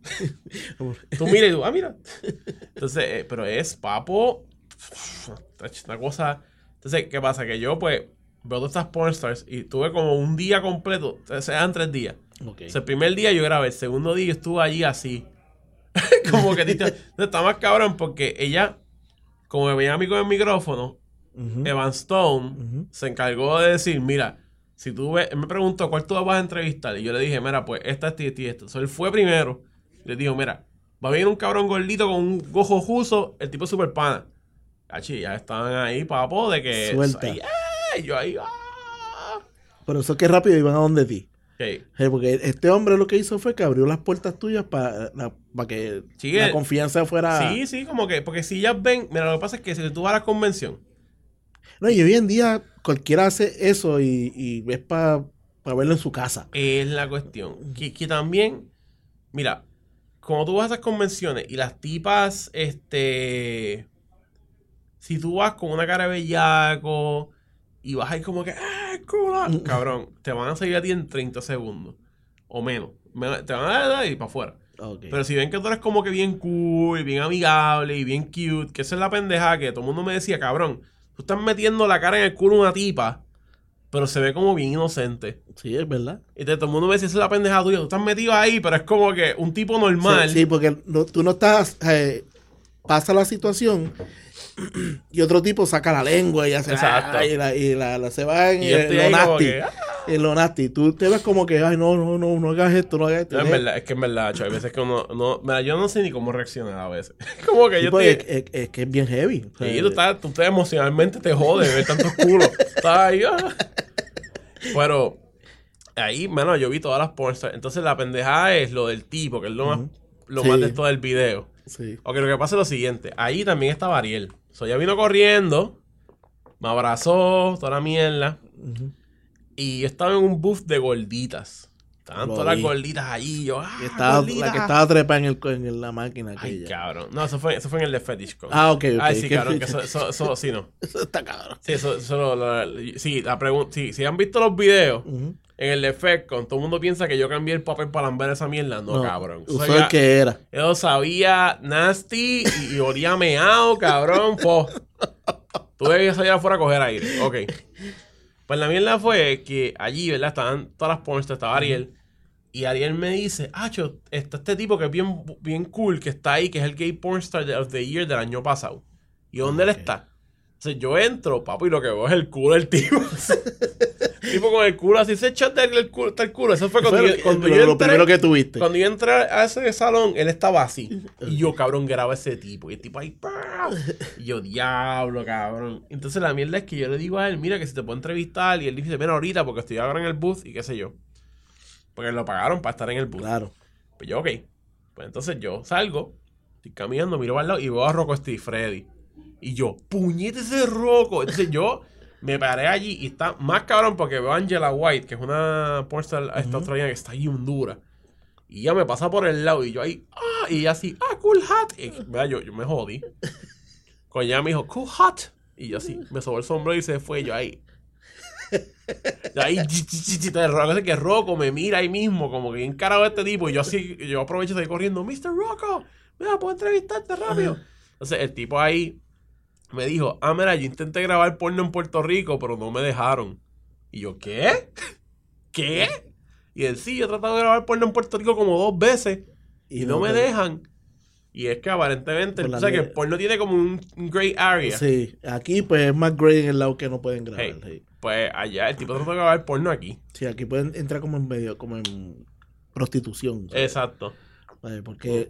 Tú miras y tú, mira. Entonces, pero es papo. Una cosa. Entonces, ¿qué pasa? Que yo, pues, veo todas estas pornstars y tuve como un día completo. O sea, eran 3 días. Okay. O sea, el primer día yo grabé, el segundo día yo estuve allí así. Como que está más cabrón porque ella, como me veía a mí con el micrófono, Evan Stone se encargó de decir, mira, si tú ves, él me preguntó cuál tú vas a entrevistar y yo le dije, mira, pues esta. Entonces él fue primero y le dijo, mira, va a venir un cabrón gordito con un gojo juso, el tipo es super pana. Cachi, ya estaban ahí, papo, de que suelta. Yo ahí, Pero eso que rápido iban a donde ti. Okay. Porque este hombre lo que hizo fue que abrió las puertas tuyas para que la confianza fuera... Sí, como que, porque si ellas ven, mira, lo que pasa es que si tú vas a la convención. No, y hoy en día cualquiera hace eso y es para verlo en su casa. Es la cuestión. Que también, mira, como tú vas a esas convenciones y las tipas, si tú vas con una cara de bellaco y vas ahí como que, cool, cabrón, te van a seguir a ti en 30 segundos o menos. Te van a dar y para afuera. Okay. Pero si ven que tú eres como que bien cool, bien amigable y bien cute, que esa es la pendeja que todo el mundo me decía, cabrón, tú estás metiendo la cara en el culo de una tipa, pero se ve como bien inocente. Sí, es verdad. Y todo el mundo me decía, esa es la pendeja tuya. Tú estás metido ahí, pero es como que un tipo normal. Sí, porque tú no estás... pasa la situación y otro tipo saca la lengua y hace... Exacto. Y la se va en lo nasty. En lo nasty. Tú te ves como que, ay, no hagas esto, no hagas esto. No, es que en verdad, hay veces que uno... Mira, yo no sé ni cómo reaccionar a veces. Como que sí, pues es que es bien heavy. Sí, tú estás emocionalmente te jodes ver tantos culos. Estás ahí, Pero ahí, bueno, yo vi todas las pornstars. Entonces la pendejada es lo del tipo, que es lo más de todo el video. Sí. Ok, lo que pasa es lo siguiente. Ahí también estaba Ariel. Ella vino corriendo, me abrazó, toda la mierda. Y yo estaba en un booth de gorditas. Estaban todas las gorditas allí. Yo, la que estaba trepa en la máquina aquella. Ay, cabrón. No, eso fue en el de Fetish Con. Ok. Ay, sí, cabrón. Que eso sí, no. Eso está cabrón. Sí, sí, la pregunta. Sí, si han visto los videos, en el de Fetish Con, todo el mundo piensa que yo cambié el papel para lamber esa mierda. No, cabrón. Usó el que era. Yo sabía nasty y olía meado, cabrón. Tuve que salir afuera a coger aire. Ok. Pues la mierda fue que allí, ¿verdad? Estaban todas las pornstars, estaba Ariel. Y Ariel me dice, está este tipo que es bien cool, que está ahí, que es el gay pornstar of the year del año pasado. ¿Y dónde él está? Entonces yo entro, papo, y lo que veo es el culo del tipo. Tipo con el culo así, se echa el culo. Eso fue cuando yo entré, lo primero que tuviste. Cuando yo entré a ese salón, él estaba así. Y yo, cabrón, grabo a ese tipo. Y el tipo ahí, ¡pah! Y yo, diablo, cabrón. Entonces la mierda es que yo le digo a él, mira, que si te puedo entrevistar. Y él dice, ven ahorita, porque estoy ahora en el booth y qué sé yo. Porque lo pagaron para estar en el booth. Claro. Pues yo, ok. Pues entonces yo salgo, estoy caminando, miro al lado y veo a Rocco Steve Freddy. Y yo, puñete ese Rocco. Entonces yo me paré allí y está más cabrón porque veo a Angela White, que es una pornstar australiana que está ahí dura. Y ella me pasa por el lado y yo ahí, Y ella así, cool hat. Y mira, yo me jodí. Cuando ella me dijo, cool hat. Y yo así, me sobó el sombrero y se fue. Yo ahí. Que Rocco me mira ahí mismo, como que encarado de este tipo. Y yo así, yo aprovecho de ir corriendo, Mr. Rocco, mira, puedo entrevistarte rápido. Entonces el tipo ahí me dijo, mira, yo intenté grabar porno en Puerto Rico, pero no me dejaron. Y yo, ¿qué? ¿Qué? Y él, sí, yo he tratado de grabar porno en Puerto Rico como 2 veces y no me dejan. Y es que aparentemente, o sea, que el porno tiene como un gray area. Sí, aquí pues es más gray en el lado que no pueden grabar. Sí. Pues allá el tipo trató de grabar porno aquí. Sí, aquí pueden entrar como en medio, como en prostitución. ¿Sabes? Exacto. Porque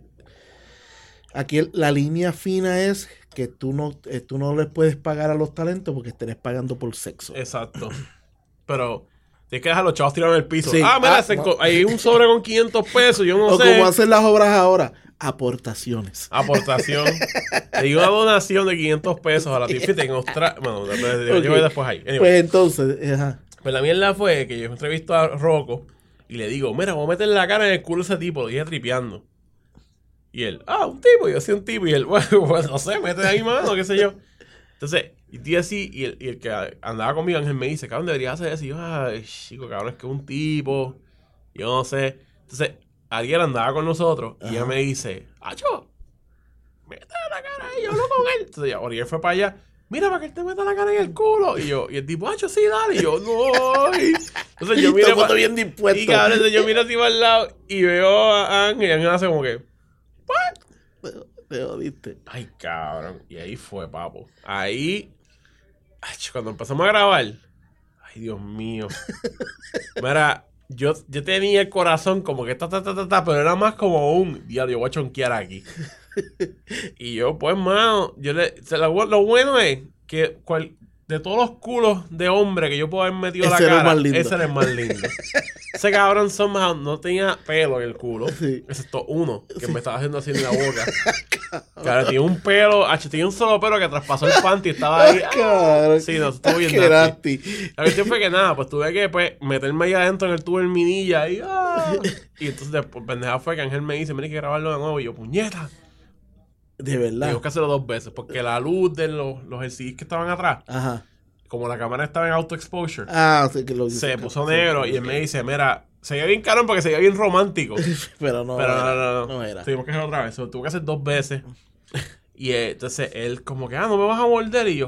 aquí la línea fina es que tú no les puedes pagar a los talentos porque estés pagando por sexo. Exacto. Pero tienes que dejar a los chavos tirados en el piso. Sí. Mira, hay un sobre con 500 pesos, yo no sé. O como hacen las obras ahora, aportaciones. Aportación. Le di una donación de 500 pesos a la tipa en Australia. Bueno, yo voy después ahí. Anyway. Pues entonces, ajá. Pues la mierda fue que yo entrevisto a Rocco y le digo, mira, voy a meter la cara en el culo de ese tipo, lo dije tripeando. Y él, un tipo, yo soy un tipo. Y él, bueno, pues no sé, mete ahí mano, qué sé yo. Entonces, y estoy así, y el que andaba conmigo, Ángel, me dice, cabrón, deberías hacer eso. Y yo, chico, cabrón, es que es un tipo. Yo no sé. Entonces, Ariel andaba con nosotros y ella me dice, ¡Acho! Mete la cara ahí, yo hablo con él. Entonces, Ariel fue para allá, mira, para que él te meta la cara en el culo. Y el tipo, ¡Acho, sí, dale! Y yo, ¡no! Entonces, yo miro bien dispuesto. Y cabrón, entonces yo miro así para el lado y veo a Ángel y Ángel hace como que, Te jodiste. ay, cabrón. Y ahí fue, papo. Ahí, cuando empezamos a grabar, ay, Dios mío. Mira, yo tenía el corazón como que pero era más como un, diablo, voy a chonquear aquí. Y yo, pues, mano, lo bueno es que de todos los culos de hombre que yo puedo haber metido la cara, ese era el más lindo. Ese cabrón somehow no tenía pelo en el culo. Sí. Excepto uno que me estaba haciendo así en la boca. Claro, tenía un pelo, tenía un solo pelo que traspasó el panty y estaba ahí. Sí, no, estuvo bien nasty. La cuestión fue que nada, pues tuve que meterme ahí adentro en el tubo del minilla y entonces después pendeja fue que Ángel me dice, mira, hay que grabarlo de nuevo. Y yo, puñeta. De verdad. Tengo que hacerlo 2 veces porque la luz de los LCDs que estaban atrás, como la cámara estaba en auto exposure, sí, que se puso negro y él me dice, mira, se veía bien caro porque se veía bien romántico. Pero no era. Tuvimos que hacerlo otra vez. Tuve que hacer 2 veces. Y entonces él como que, no me vas a morder. Y yo,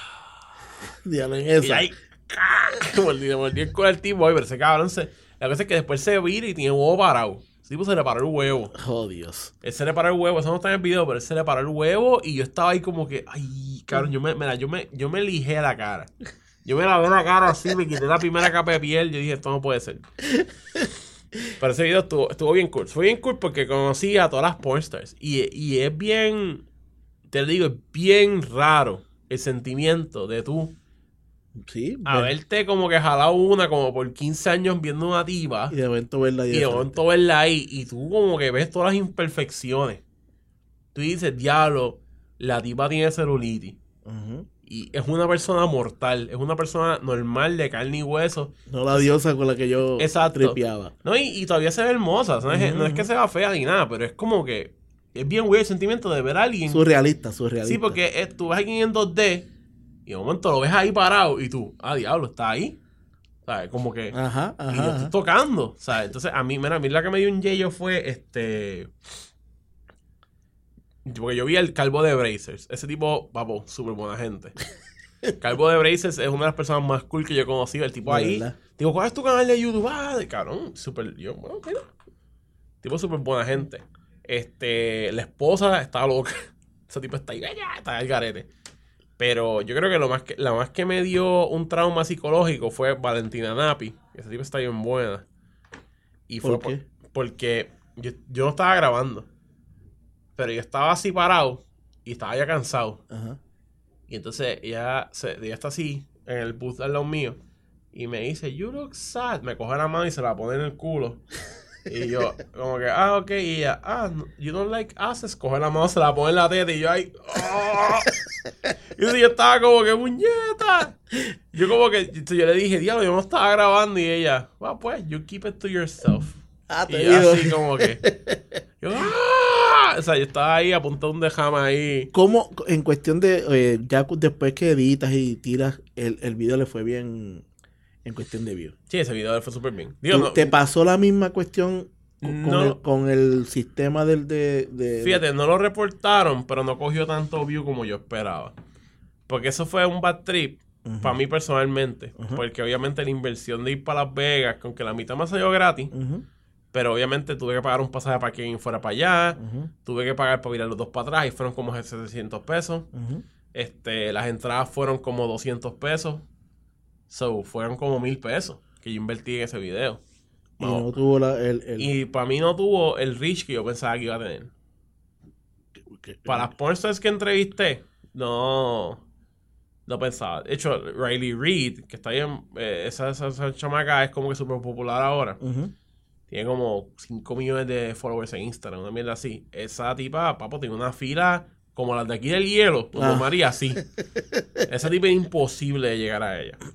diablo en esa. Y ahí, mordí el culo del tipo. Pero ese cabrón la cosa es que después se vira y tiene el huevo parado. Ese tipo se le paró el huevo. Oh, Dios. Él se le paró el huevo. Eso no está en el video, pero él se le paró el huevo. Y yo estaba ahí como que, ay, cabrón, yo me lijé la cara. Yo me lavé la cara así, me quité la primera capa de piel. Yo dije, esto no puede ser. Pero ese video estuvo bien cool. Fue bien cool porque conocí a todas las pornstars. Y es bien, te lo digo, es bien raro el sentimiento de tú. Sí. Haberte como que jalado una como por 15 años viendo una tipa. Y de momento verla ahí. Y de momento verla ahí. Y tú como que ves todas las imperfecciones. Tú dices, diablo, la tipa tiene celulitis. Y es una persona mortal. Es una persona normal de carne y hueso. No la diosa con la que yo tripeaba. No, y todavía se ve hermosa. No es que se vea fea ni nada, pero es como que es bien weird el sentimiento de ver a alguien. Surrealista. Sí, porque tú ves a alguien en 2D y de momento lo ves ahí parado y tú, diablo, está ahí. ¿Sabes? Como que. Y yo estoy tocando. ¿Sabes? Entonces, a mí la que me dio un yello fue porque yo vi al Calvo de Brazers. Ese tipo, papo, súper buena gente. Calvo de Brazers es una de las personas más cool que yo he conocido. El tipo ahí. ¿Verdad? Digo, ¿cuál es tu canal de YouTube? Cabrón, súper. Yo, bueno, mira. Tipo súper buena gente. La esposa está loca. Ese tipo está ahí, está al garete. Pero yo creo que la más que me dio un trauma psicológico fue Valentina Napi. Ese tipo está bien buena. Y fue ¿Por qué? Porque yo no estaba grabando. Pero yo estaba así parado y estaba ya cansado. Y entonces ella está así en el booth al lado mío y me dice, you look sad. Me coge la mano y se la pone en el culo. Y yo, como que, ok. Y ella, you don't like asses. Coge la mano, se la pone en la teta y yo ahí, Y yo estaba como que, muñeta. Yo como que, yo le dije, diablo, yo no estaba grabando. Y ella, pues, you keep it to yourself. Y yo así como que, yo, O sea, yo estaba ahí a punto de un dejame ahí. ¿Cómo, en cuestión de, ya después que editas y tiras, el video le fue bien en cuestión de views? Sí, ese video le fue súper bien. ¿Te pasó la misma cuestión no, con el sistema Fíjate, no lo reportaron, pero no cogió tanto view como yo esperaba. Porque eso fue un bad trip para mí personalmente. Porque obviamente la inversión de ir para Las Vegas, con que la mitad me salió gratis, pero obviamente tuve que pagar un pasaje para que fuera para allá, tuve que pagar para virar los dos para atrás y fueron como 700 pesos. Las entradas fueron como 200 pesos. So, fueron como 1,000 pesos que yo invertí en ese video. Y no tuvo Y para mí no tuvo el reach que yo pensaba que iba a tener. Para las pornstars que entrevisté, no pensaba. De hecho, Riley Reid, que está ahí esa chamaca es como que súper popular ahora. Tiene como 5 millones de followers en Instagram, una mierda así. Esa tipa, papo, tiene una fila como las de aquí del hielo, como María, así. Esa tipa es imposible de llegar a ella.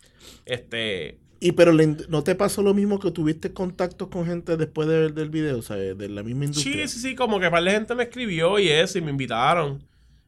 Pero ¿no te pasó lo mismo que tuviste contactos con gente después del video? O sea, de la misma industria. Sí, como que par de gente me escribió y eso, y me invitaron.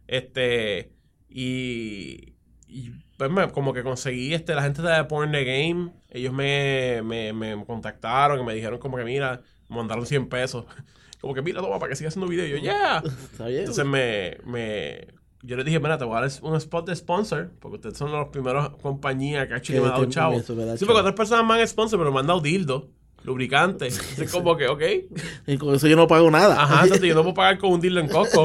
Y pues como que conseguí la gente de Porn The Game. Ellos me contactaron y me dijeron como que mira, me mandaron 100 pesos. Como que mira, toma, para que siga haciendo video. Y yo, yeah. Está bien. Entonces yo les dije, mira, te voy a dar un spot de sponsor, porque ustedes son los primeros compañías que actually me han dado chavo. Sí, porque otras personas me han sponsor, pero me han dado dildo, lubricante. Entonces como que, ok. Y con eso yo no pago nada. Ajá, entonces yo no puedo pagar con un dildo en Costco.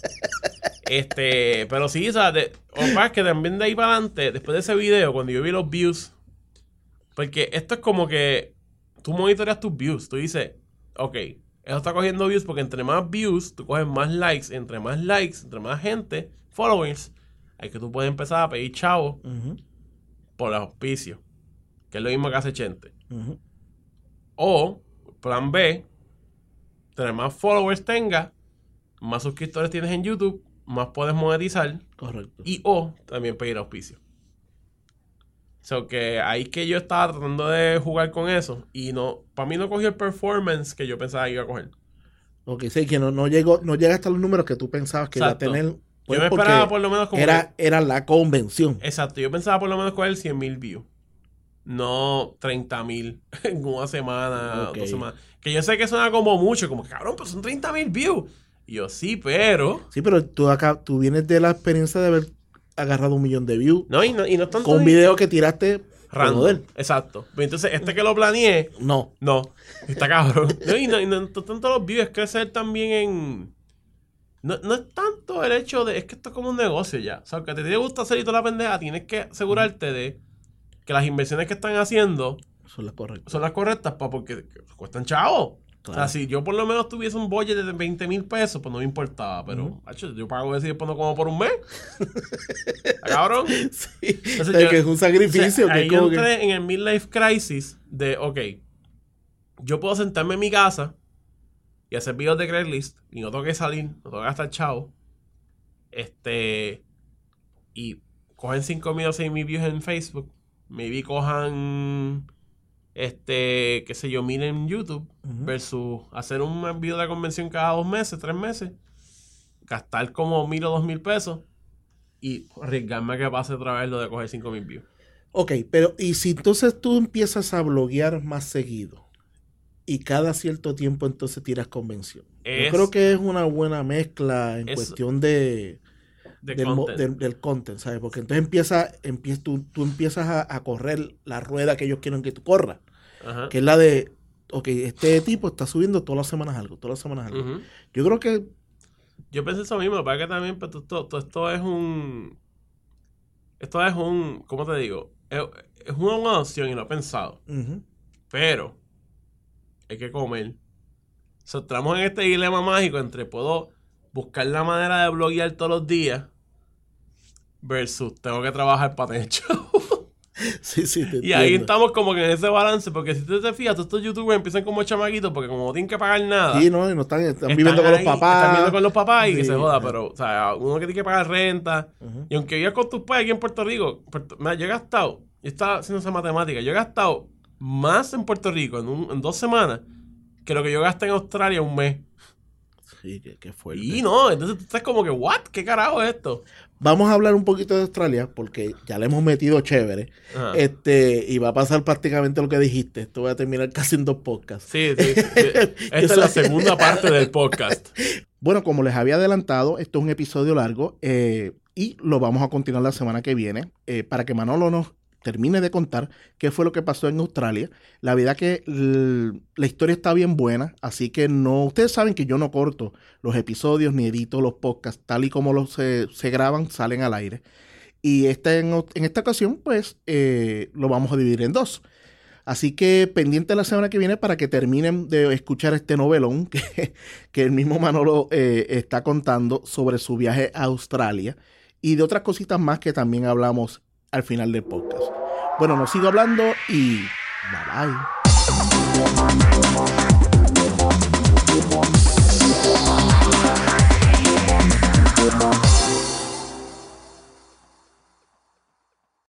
Pero sí, o sea, es que también de ahí para adelante, después de ese video, cuando yo vi los views, porque esto es como que tú monitoreas tus views, tú dices, ok, eso está cogiendo views porque entre más views, tú coges más likes, entre más gente, followers, hay que tú puedes empezar a pedir chavos por los auspicios, que es lo mismo que hace Chente. O, plan B, entre más followers tengas, más suscriptores tienes en YouTube, más puedes monetizar. Correcto. Y o también pedir auspicio. So que ahí que yo estaba tratando de jugar con eso. Y no, para mí no cogió el performance que yo pensaba que iba a coger. Ok, sí, que no llega hasta los números que tú pensabas que Exacto. iba a tener. Pues yo me esperaba por lo menos como era la convención. Exacto, yo pensaba por lo menos coger 100,000 views. No 30,000 en una semana o 2 semanas. Que yo sé que suena como mucho, como cabrón, pues son 30,000 views. Y yo, sí, pero tú vienes de la experiencia de haber agarrado 1 millón de views. No, y no tanto con un video que tiraste random. Exacto. Pero entonces, que lo planeé. No. Está cabrón. No tanto los views, es crecer también en. No es tanto el hecho de. Es que esto es como un negocio ya. O sea, que te gusta hacer y toda la pendeja, tienes que asegurarte de que las inversiones que están haciendo son las correctas, porque cuestan chavos. Claro. O sea, si yo por lo menos tuviese un budget de 20,000 pesos, pues no me importaba. Pero, yo pago ese y después no como por un mes. ¿Cabrón? Sí. Entonces, que es un sacrificio. Ahí yo entré en el midlife crisis de, ok, yo puedo sentarme en mi casa y hacer videos de Craigslist y no tengo que salir, no tengo que gastar chavo. Y cogen 5,000 o 6,000 views en Facebook. Maybe cojan... qué sé yo, miren en YouTube versus hacer un video de convención cada 2 meses, 3 meses, gastar como 1,000 o 2,000 pesos y arriesgarme a que pase otra vez lo de coger 5,000 views. Ok, pero ¿y si entonces tú empiezas a bloguear más seguido y cada cierto tiempo entonces tiras convención? Yo creo que es una buena mezcla en cuestión del content, ¿sabes? Porque entonces tú empiezas a correr la rueda que ellos quieren que tú corras. Ajá. Que es la de, ok, este tipo está subiendo todas las semanas algo. Yo creo que... Yo pensé eso mismo, para que también pues, esto es un... ¿Cómo te digo? Es una opción y lo he pensado. Pero hay que comer. So, estamos en este dilema mágico entre puedo buscar la manera de bloguear todos los días versus tengo que trabajar para tener chavo. Sí, te y entiendo. ahí estamos como que en ese balance, porque si tú te fijas, todos estos youtubers empiezan como chamaquitos porque como no tienen que pagar nada. Sí, no, y no están viviendo con los papás. Están viviendo con los papás y que se joda, pero, o sea, uno que tiene que pagar renta. Y aunque vivas con tus padres aquí en Puerto Rico, yo he estaba haciendo esa matemática, yo he gastado más en Puerto Rico en 2 semanas que lo que yo gasté en Australia un mes. Sí, qué fuerte. Y no, entonces tú estás como que, ¿what? ¿Qué carajo es esto? Vamos a hablar un poquito de Australia porque ya le hemos metido chévere. Y va a pasar prácticamente lo que dijiste. Esto va a terminar casi en 2 podcasts. Sí. Esta es la segunda parte del podcast. Bueno, como les había adelantado, esto es un episodio largo y lo vamos a continuar la semana que viene para que Manolo nos termine de contar qué fue lo que pasó en Australia. La verdad que la historia está bien buena, así que no, ustedes saben que yo no corto los episodios ni edito los podcasts, tal y como se graban, salen al aire. Y en esta ocasión, pues, lo vamos a dividir en 2. Así que pendiente la semana que viene para que terminen de escuchar este novelón que el mismo Manolo está contando sobre su viaje a Australia y de otras cositas más que también hablamos al final del podcast. Bueno, no sigo hablando y bye bye.